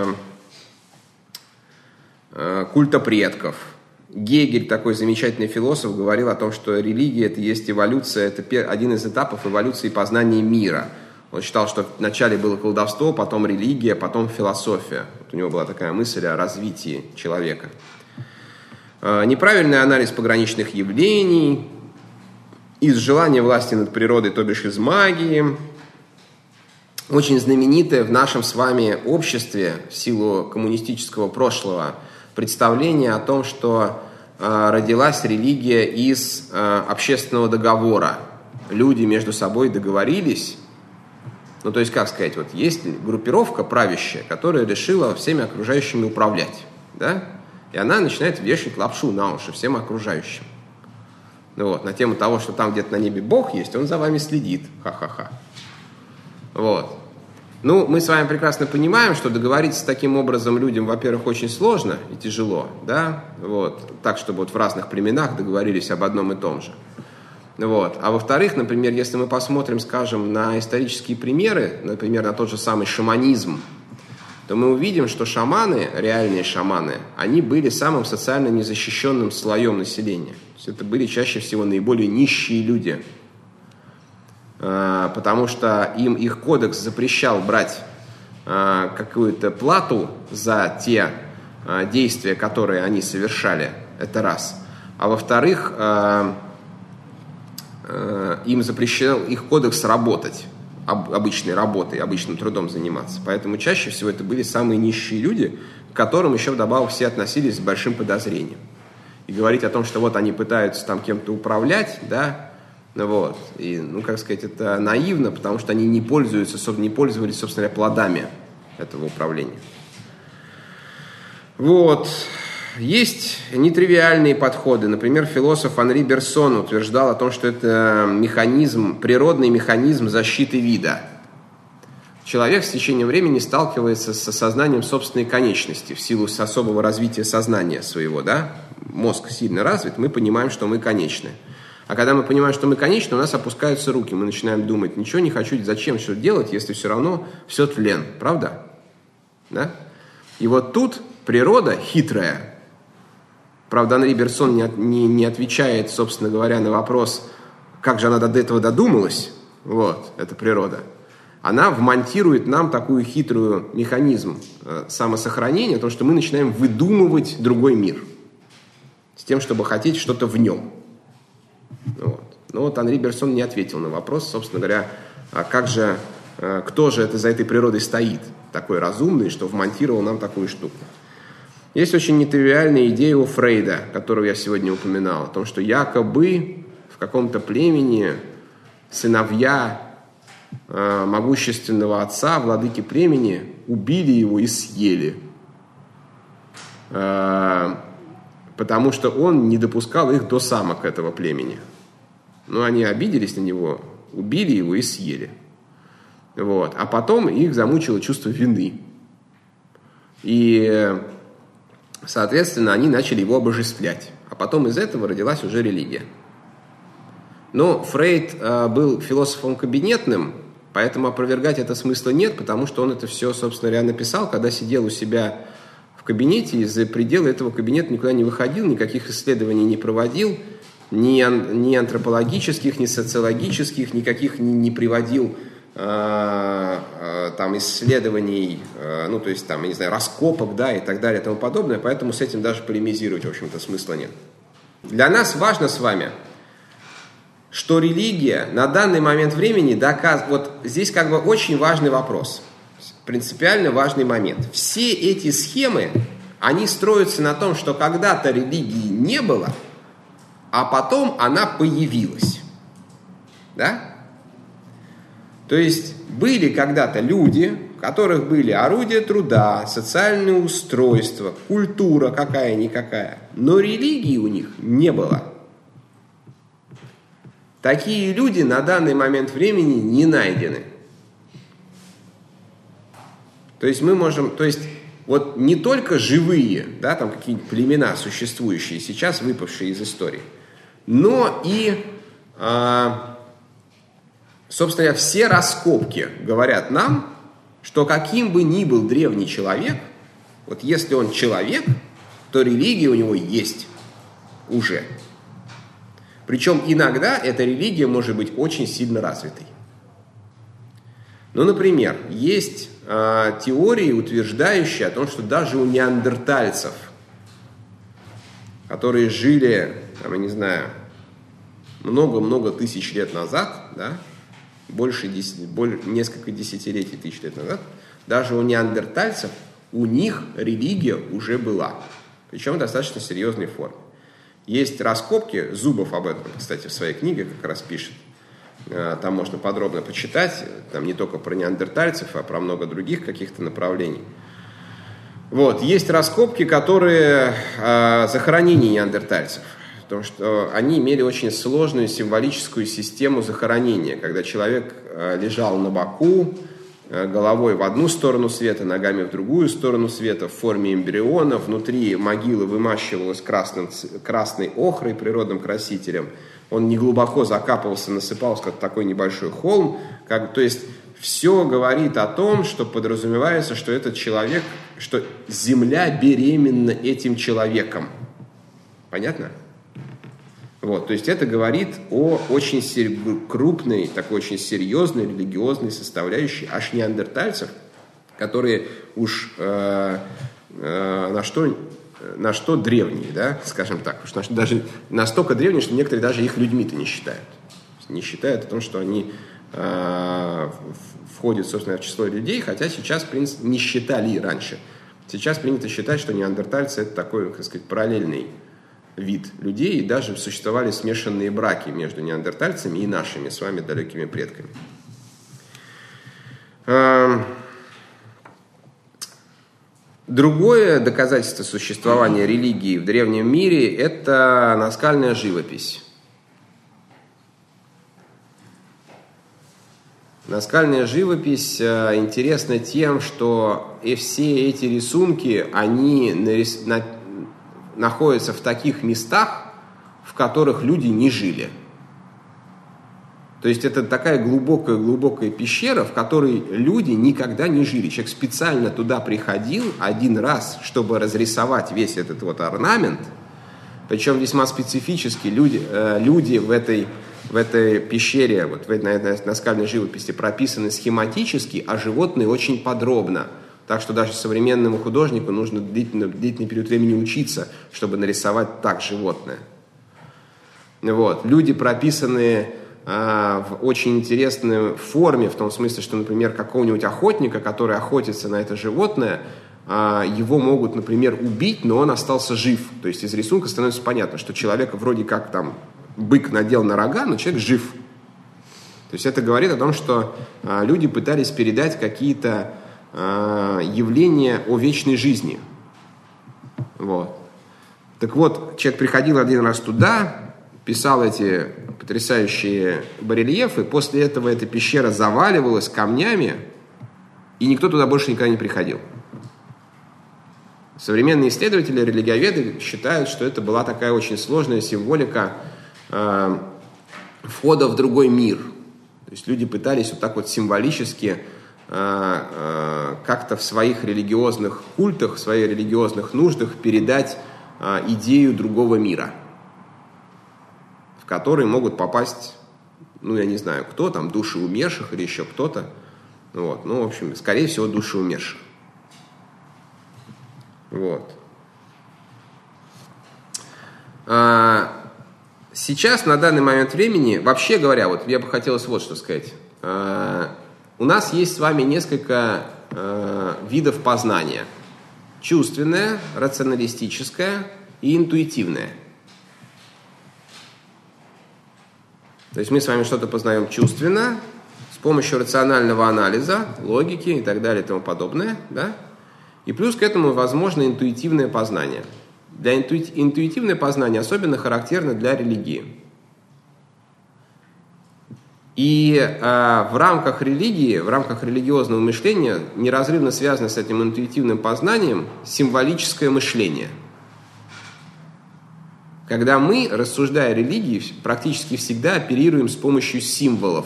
культа предков. Гегель, такой замечательный философ, говорил о том, что религия – это есть эволюция, это один из этапов эволюции познания мира. Он считал, что вначале было колдовство, потом религия, потом философия. Вот у него была такая мысль о развитии человека. Неправильный анализ пограничных явлений, из желания власти над природой, то бишь из магии. Очень знаменитое в нашем с вами обществе, в силу коммунистического прошлого, представление о том, что родилась религия из общественного договора. Люди между собой договорились. Ну, то есть, как сказать, вот есть группировка правящая, которая решила всеми окружающими управлять, да? И она начинает вешать лапшу на уши всем окружающим. Ну, вот, на тему того, что там где-то на небе Бог есть, он за вами следит. Ха-ха-ха. Вот. Ну, мы с вами прекрасно понимаем, что договориться таким образом людям, во-первых, очень сложно и тяжело, да? Вот. Так, чтобы вот в разных племенах договорились об одном и том же. Вот. А во-вторых, например, если мы посмотрим, скажем, на исторические примеры, например, на тот же самый шаманизм, то мы увидим, что шаманы, реальные шаманы, они были самым социально незащищенным слоем населения. То есть это были чаще всего наиболее нищие люди, потому что им их кодекс запрещал брать какую-то плату за те действия, которые они совершали. Это раз. А во-вторых, им запрещал их кодекс работать, обычной работой, обычным трудом заниматься. Поэтому чаще всего это были самые нищие люди, к которым еще вдобавок все относились с большим подозрением. И говорить о том, что вот они пытаются там кем-то управлять, да, вот, и, ну, как сказать, это наивно, потому что они не пользовались, собственно говоря, плодами этого управления. Вот. Есть нетривиальные подходы. Например, философ Анри Берсон утверждал о том, что это механизм, природный механизм защиты вида. Человек с течением времени сталкивается с осознанием собственной конечности в силу особого развития сознания своего. Да? Мозг сильно развит, мы понимаем, что мы конечны. А когда мы понимаем, что мы конечны, у нас опускаются руки. Мы начинаем думать, ничего не хочу, зачем что делать, если все равно все тлен. Правда? Да? И вот тут природа хитрая. Правда, Анри Берсон не отвечает, собственно говоря, на вопрос, как же она до этого додумалась, вот, эта природа. Она вмонтирует нам такую хитрую механизм самосохранения, потому что мы начинаем выдумывать другой мир с тем, чтобы хотеть что-то в нем. Вот. Но вот Анри Берсон не ответил на вопрос, собственно говоря, а как же, кто же это за этой природой стоит, такой разумный, что вмонтировал нам такую штуку. Есть очень нетривиальная идея у Фрейда, которую я сегодня упоминал, о том, что якобы в каком-то племени сыновья могущественного отца, владыки племени, убили его и съели, потому что он не допускал их до самок этого племени. Но они обиделись на него, убили его и съели. Вот. А потом их замучило чувство вины. И соответственно, они начали его обожествлять. А потом из этого родилась уже религия. Но Фрейд был философом кабинетным, поэтому опровергать это смысла нет, потому что он это все, собственно говоря, написал, когда сидел у себя в кабинете, и за пределы этого кабинета никуда не выходил, никаких исследований не проводил, ни антропологических, ни социологических, никаких не приводил там исследований, ну, то есть, там, я не знаю, раскопок, да, и так далее, и тому подобное, поэтому с этим даже полемизировать, в общем-то, смысла нет. Для нас важно с вами, что религия на данный момент времени доказывает, вот здесь как бы очень важный вопрос, принципиально важный момент. Все эти схемы, они строятся на том, что когда-то религии не было, а потом она появилась, да? То есть были когда-то люди, у которых были орудия труда, социальное устройство, культура какая-никакая, но религии у них не было. Такие люди на данный момент времени не найдены. То есть вот не только живые, да, там какие-нибудь племена, существующие сейчас, выпавшие из истории, но и, собственно говоря, все раскопки говорят нам, что каким бы ни был древний человек, вот если он человек, то религия у него есть уже. Причем иногда эта религия может быть очень сильно развитой. Ну, например, есть теории, утверждающие о том, что даже у неандертальцев, которые жили, там, я не знаю, много-много тысяч лет назад, да, несколько десятилетий, тысяч лет назад, даже у неандертальцев, у них религия уже была. Причем в достаточно серьезной форме. Есть раскопки, Зубов об этом, кстати, в своей книге как раз пишет. Там можно подробно почитать, там не только про неандертальцев, а про много других каких-то направлений. Вот. Есть раскопки, которые захоронения неандертальцев, потому что они имели очень сложную символическую систему захоронения, когда человек лежал на боку, головой в одну сторону света, ногами в другую сторону света, в форме эмбриона, внутри могилы вымащивалась красной охрой, природным красителем. Он неглубоко закапывался, насыпался, как такой небольшой холм. То есть все говорит о том, что подразумевается, что этот человек, что земля беременна этим человеком. Понятно? Вот, то есть это говорит о очень крупной, такой очень серьезной религиозной составляющей аж неандертальцев, которые уж на что древние, да, скажем так, потому что даже настолько древние, что некоторые даже их людьми-то не считают. Не считают о том, что они входят, собственно, в число людей, хотя сейчас, в принципе, не считали и раньше. Сейчас принято считать, что неандертальцы – это такой, так сказать, параллельный вид людей, и даже существовали смешанные браки между неандертальцами и нашими с вами далекими предками. Другое доказательство существования религии в древнем мире – это наскальная живопись. Наскальная живопись интересна тем, что и все эти рисунки, они находятся в таких местах, в которых люди не жили. То есть это такая глубокая пещера, в которой люди никогда не жили. Человек специально туда приходил один раз, чтобы разрисовать весь этот вот орнамент. Причем весьма специфически люди в этой пещере, вот в этой наскальной живописи прописаны схематически, а животные очень подробно. Так что даже современному художнику нужно длительный период времени учиться, чтобы нарисовать так животное. Вот. Люди прописаны в очень интересной форме, в том смысле, что, например, какого-нибудь охотника, который охотится на это животное, его могут, например, убить, но он остался жив. То есть из рисунка становится понятно, что человек вроде как там бык надел на рога, но человек жив. То есть это говорит о том, что люди пытались передать какие-то явления о вечной жизни. Вот. Так вот, человек приходил один раз туда, писал эти потрясающие барельефы, после этого эта пещера заваливалась камнями, и никто туда больше никогда не приходил. Современные исследователи, религиоведы считают, что это была такая очень сложная символика входа в другой мир. То есть люди пытались вот так вот символически как-то в своих религиозных культах, в своих религиозных нуждах передать идею другого мира, в который могут попасть, я не знаю, кто там, души умерших или еще кто-то. Вот. В общем, скорее всего, души умерших. Вот. Сейчас, на данный момент времени, вообще говоря, вот я бы хотелось вот что сказать. У нас есть с вами несколько видов познания. Чувственное, рационалистическое и интуитивное. То есть мы с вами что-то познаем чувственно, с помощью рационального анализа, логики и так далее и тому подобное. Да? И плюс к этому возможно интуитивное познание. Интуитивное познание особенно характерно для религии. И в рамках религии, в рамках религиозного мышления неразрывно связано с этим интуитивным познанием символическое мышление. Когда мы, рассуждая о религии, практически всегда оперируем с помощью символов.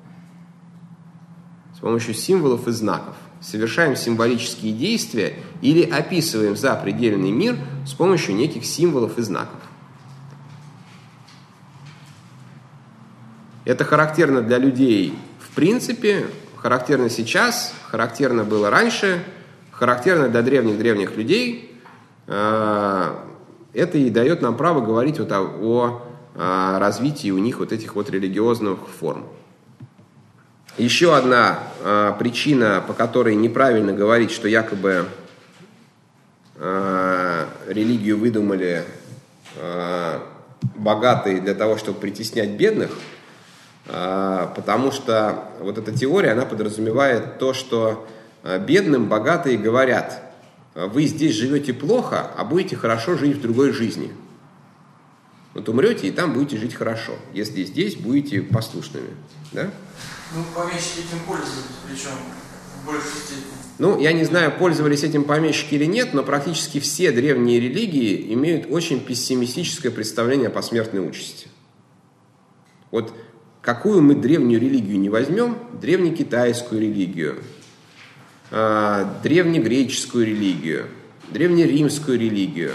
С помощью символов и знаков. Совершаем символические действия или описываем запредельный мир с помощью неких символов и знаков. Это характерно для людей в принципе, характерно сейчас, характерно было раньше, характерно для древних людей. Это и дает нам право говорить вот о развитии у них вот этих вот религиозных форм. Еще одна причина, по которой неправильно говорить, что якобы религию выдумали богатые для того, чтобы притеснять бедных, потому что вот эта теория, она подразумевает то, что бедным богатые говорят: вы здесь живете плохо, а будете хорошо жить в другой жизни. Вот умрете, и там будете жить хорошо, если здесь будете послушными. Да? Ну, помещики этим пользуются, причем в большей степени. Ну, я не знаю, пользовались этим помещики или нет, но практически все древние религии имеют очень пессимистическое представление о посмертной участи. Вот какую мы древнюю религию не возьмем, древнекитайскую религию, древнегреческую религию, древнеримскую религию,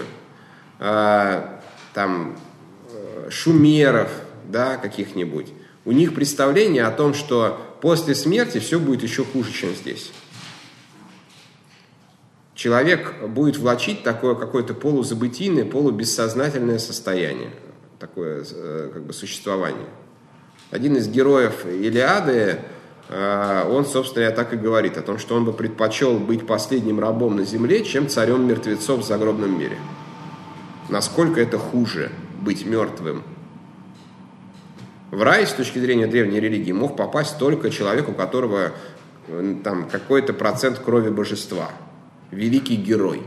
там, шумеров, да, каких-нибудь, у них представление о том, что после смерти все будет еще хуже, чем здесь. Человек будет влачить такое какое-то полузабытийное, полубессознательное состояние, такое как бы существование. Один из героев Илиады, он, собственно, так и говорит о том, что он бы предпочел быть последним рабом на земле, чем царем мертвецов в загробном мире. Насколько это хуже быть мертвым. В рай, с точки зрения древней религии, мог попасть только человек, у которого там какой-то процент крови божества. Великий герой.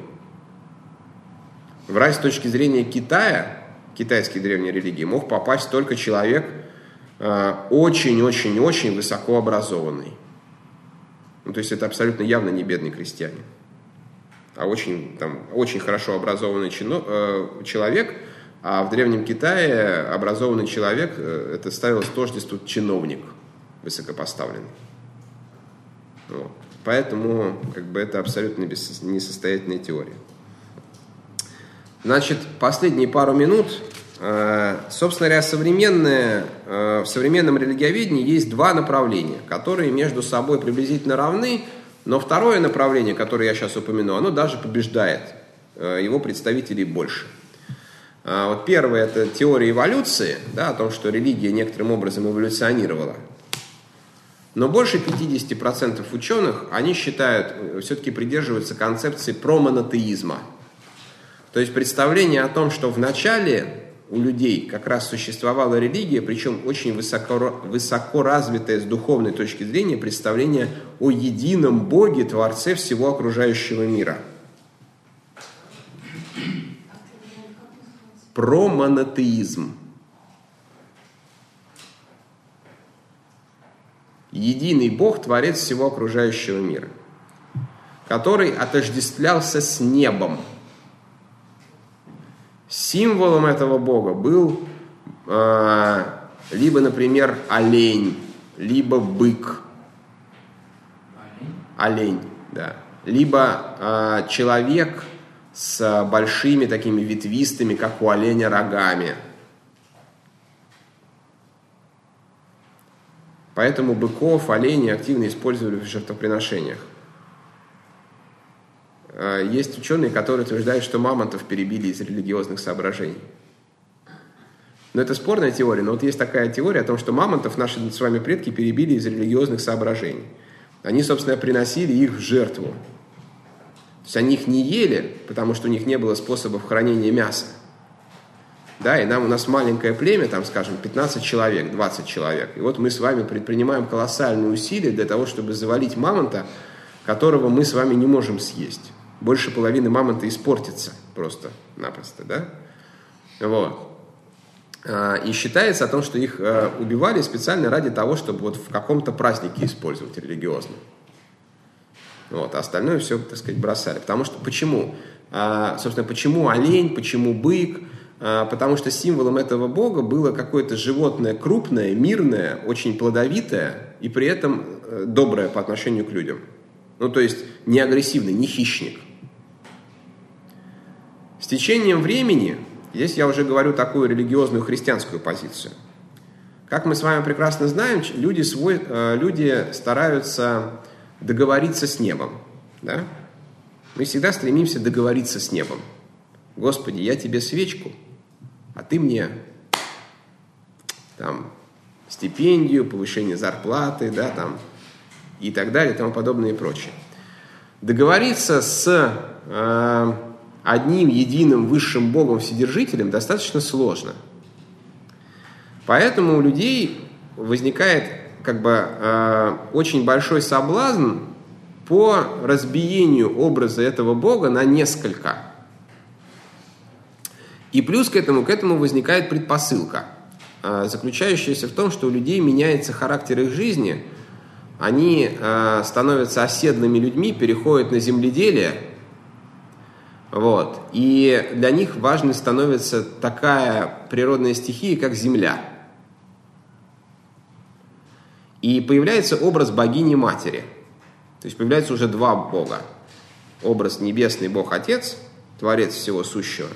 В рай, с точки зрения Китая, китайской древней религии, мог попасть только человек очень-очень-очень высокообразованный. Ну, то есть это абсолютно явно не бедный крестьянин, а очень хорошо образованный человек. А в Древнем Китае образованный человек, это ставилось тождеству чиновник высокопоставленный. Вот. Поэтому как бы, это абсолютно несостоятельная теория. Значит, последние пару минут. Собственно говоря, в современном религиоведении есть два направления, которые между собой приблизительно равны, но второе направление, которое я сейчас упомяну, оно даже побеждает, его представителей больше. Вот первое – это теория эволюции, да, о том, что религия некоторым образом эволюционировала. Но больше 50% ученых, они считают, все-таки придерживаются концепции промонотеизма. То есть представление о том, что вначале у людей как раз существовала религия, причем очень высоко развитое с духовной точки зрения представление о едином Боге, Творце всего окружающего мира. Промонотеизм. Единый Бог, Творец всего окружающего мира, который отождествлялся с небом. Символом этого Бога был либо, например, олень, либо бык. Олень, да. Либо человек с большими такими ветвистыми, как у оленя, рогами. Поэтому быков, оленей активно использовали в жертвоприношениях. Есть ученые, которые утверждают, что мамонтов перебили из религиозных соображений. Но это спорная теория, но вот есть такая теория о том, что мамонтов наши с вами предки перебили из религиозных соображений. Они, собственно, приносили их в жертву. То есть они их не ели, потому что у них не было способов хранения мяса. Да, и у нас маленькое племя, там, скажем, 15 человек, 20 человек. И вот мы с вами предпринимаем колоссальные усилия для того, чтобы завалить мамонта, которого мы с вами не можем съесть. Больше половины мамонта испортится просто-напросто, да? Вот. И считается о том, что их убивали специально ради того, чтобы вот в каком-то празднике использовать религиозном. Вот, а остальное все, так сказать, бросали. Потому что почему? Собственно, почему олень, почему бык? Потому что символом этого бога было какое-то животное крупное, мирное, очень плодовитое и при этом доброе по отношению к людям. Ну, то есть не агрессивный, не хищник. С течением времени, здесь я уже говорю такую религиозную христианскую позицию. Как мы с вами прекрасно знаем, люди стараются договориться с небом. Да? Мы всегда стремимся договориться с небом. Господи, я тебе свечку, а ты мне там стипендию, повышение зарплаты, да, там, и так далее, и тому подобное и прочее. Договориться с одним единым высшим Богом Вседержителем достаточно сложно. Поэтому у людей возникает очень большой соблазн по разбиению образа этого Бога на несколько. И плюс к этому возникает предпосылка, заключающаяся в том, что у людей меняется характер их жизни, они становятся оседлыми людьми, переходят на земледелие, вот, и для них важной становится такая природная стихия, как земля. И появляется образ богини-матери. То есть появляется уже два бога. Образ небесный Бог-Отец, Творец всего сущего,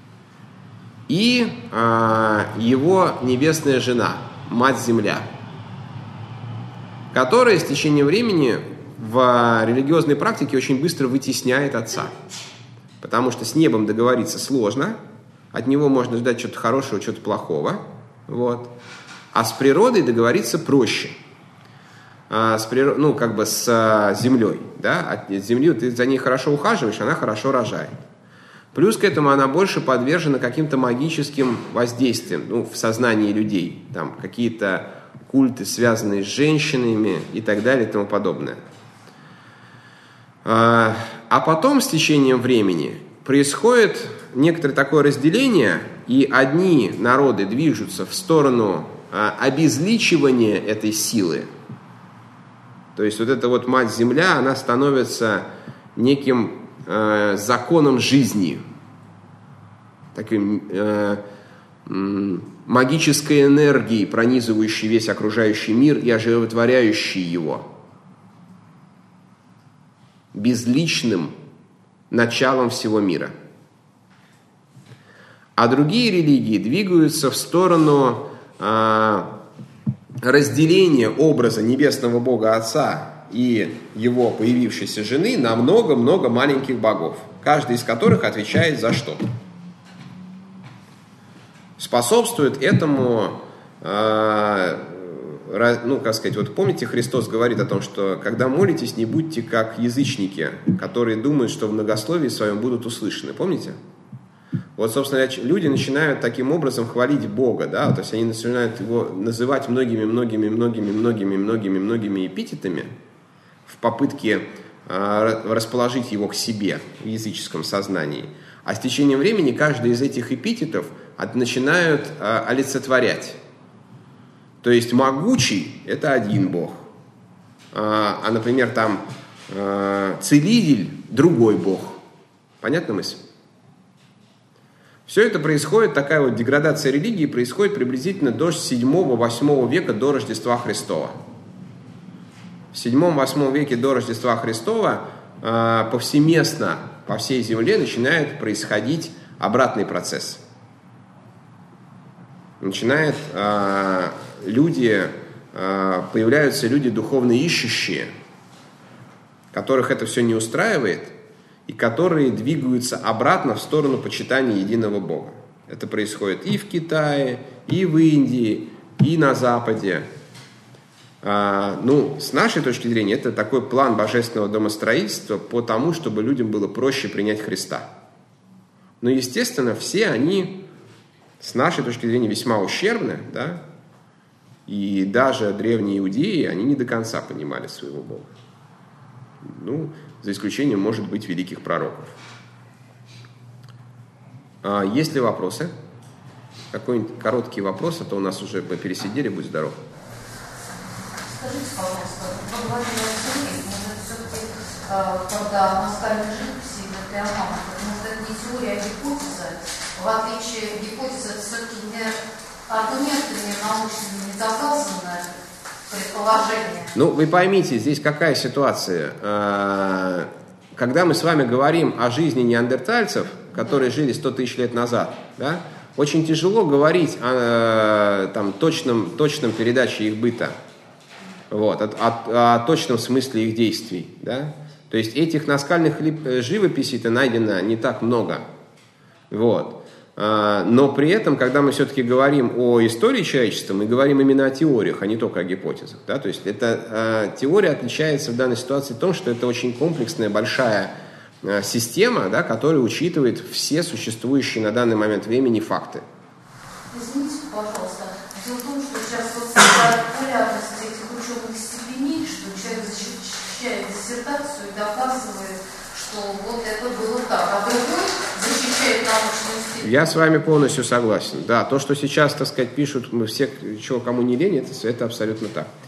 и его небесная жена, Мать-Земля, которая с течением времени в религиозной практике очень быстро вытесняет Отца. Потому что с небом договориться сложно, от него можно ждать чего-то хорошего, чего-то плохого, вот. А с природой договориться проще. С землей, да, от земли ты за ней хорошо ухаживаешь, она хорошо рожает. Плюс к этому она больше подвержена каким-то магическим воздействиям, в сознании людей, там какие-то культы, связанные с женщинами и так далее и тому подобное. А потом с течением времени происходит некоторое такое разделение, и одни народы движутся в сторону обезличивания этой силы. То есть вот эта вот Мать-Земля, она становится неким законом жизни, таким магической энергией, пронизывающей весь окружающий мир и оживотворяющей его, безличным началом всего мира. А другие религии двигаются в сторону разделения образа небесного Бога Отца и его появившейся жены на много-много маленьких богов, каждый из которых отвечает за что-то. Способствует этому, вот помните, Христос говорит о том, что когда молитесь, не будьте как язычники, которые думают, что в многословии своем будут услышаны. Помните? Вот, собственно, люди начинают таким образом хвалить Бога, да, то есть они начинают его называть многими эпитетами в попытке расположить его к себе в языческом сознании. А с течением времени каждый из этих эпитетов начинают олицетворять. То есть могучий – это один Бог, например, там целитель – другой Бог. Понятна мысль? Все это происходит, такая вот деградация религии происходит приблизительно до 7-8 века до Рождества Христова. В 7-8 веке до Рождества Христова повсеместно по всей земле начинает происходить обратный процесс. Появляются люди духовно ищущие, которых это все не устраивает, и которые двигаются обратно в сторону почитания единого Бога. Это происходит и в Китае, и в Индии, и на Западе. С нашей точки зрения, это такой план божественного домостроительства по тому, чтобы людям было проще принять Христа. Но, естественно, все они, с нашей точки зрения, весьма ущербны, да? И даже древние иудеи, они не до конца понимали своего Бога. За исключением, может быть, великих пророков. Есть ли вопросы? Какой-нибудь короткий вопрос, а то у нас уже пересидели, будь здоров. Скажите, пожалуйста, вы говорили о теории, может, все-таки, когда наскальной живописи или теорема, может, это не теория, а гипотеза? В отличие гипотезы, это все-таки не аргументами научными не доказанное предположение. Ну, вы поймите, здесь какая ситуация. Когда мы с вами говорим о жизни неандертальцев, которые жили 100 тысяч лет назад, да, очень тяжело говорить о точном передаче их быта, вот, о точном смысле их действий. Да? То есть этих наскальных живописей-то найдено не так много. Вот. Но при этом, когда мы все-таки говорим о истории человечества, мы говорим именно о теориях, а не только о гипотезах. Да? То есть эта теория отличается в данной ситуации в том, что это очень комплексная, большая система, да, которая учитывает все существующие на данный момент времени факты. Извините, пожалуйста. Дело в том, что сейчас вот такая популярность этих ученых степеней, что человек защищает диссертацию и доказывает, что вот это было так, а другой защищает научную степень. Я с вами полностью согласен. Да, то, что сейчас, так сказать, пишут все, чего кому не лень, это абсолютно так.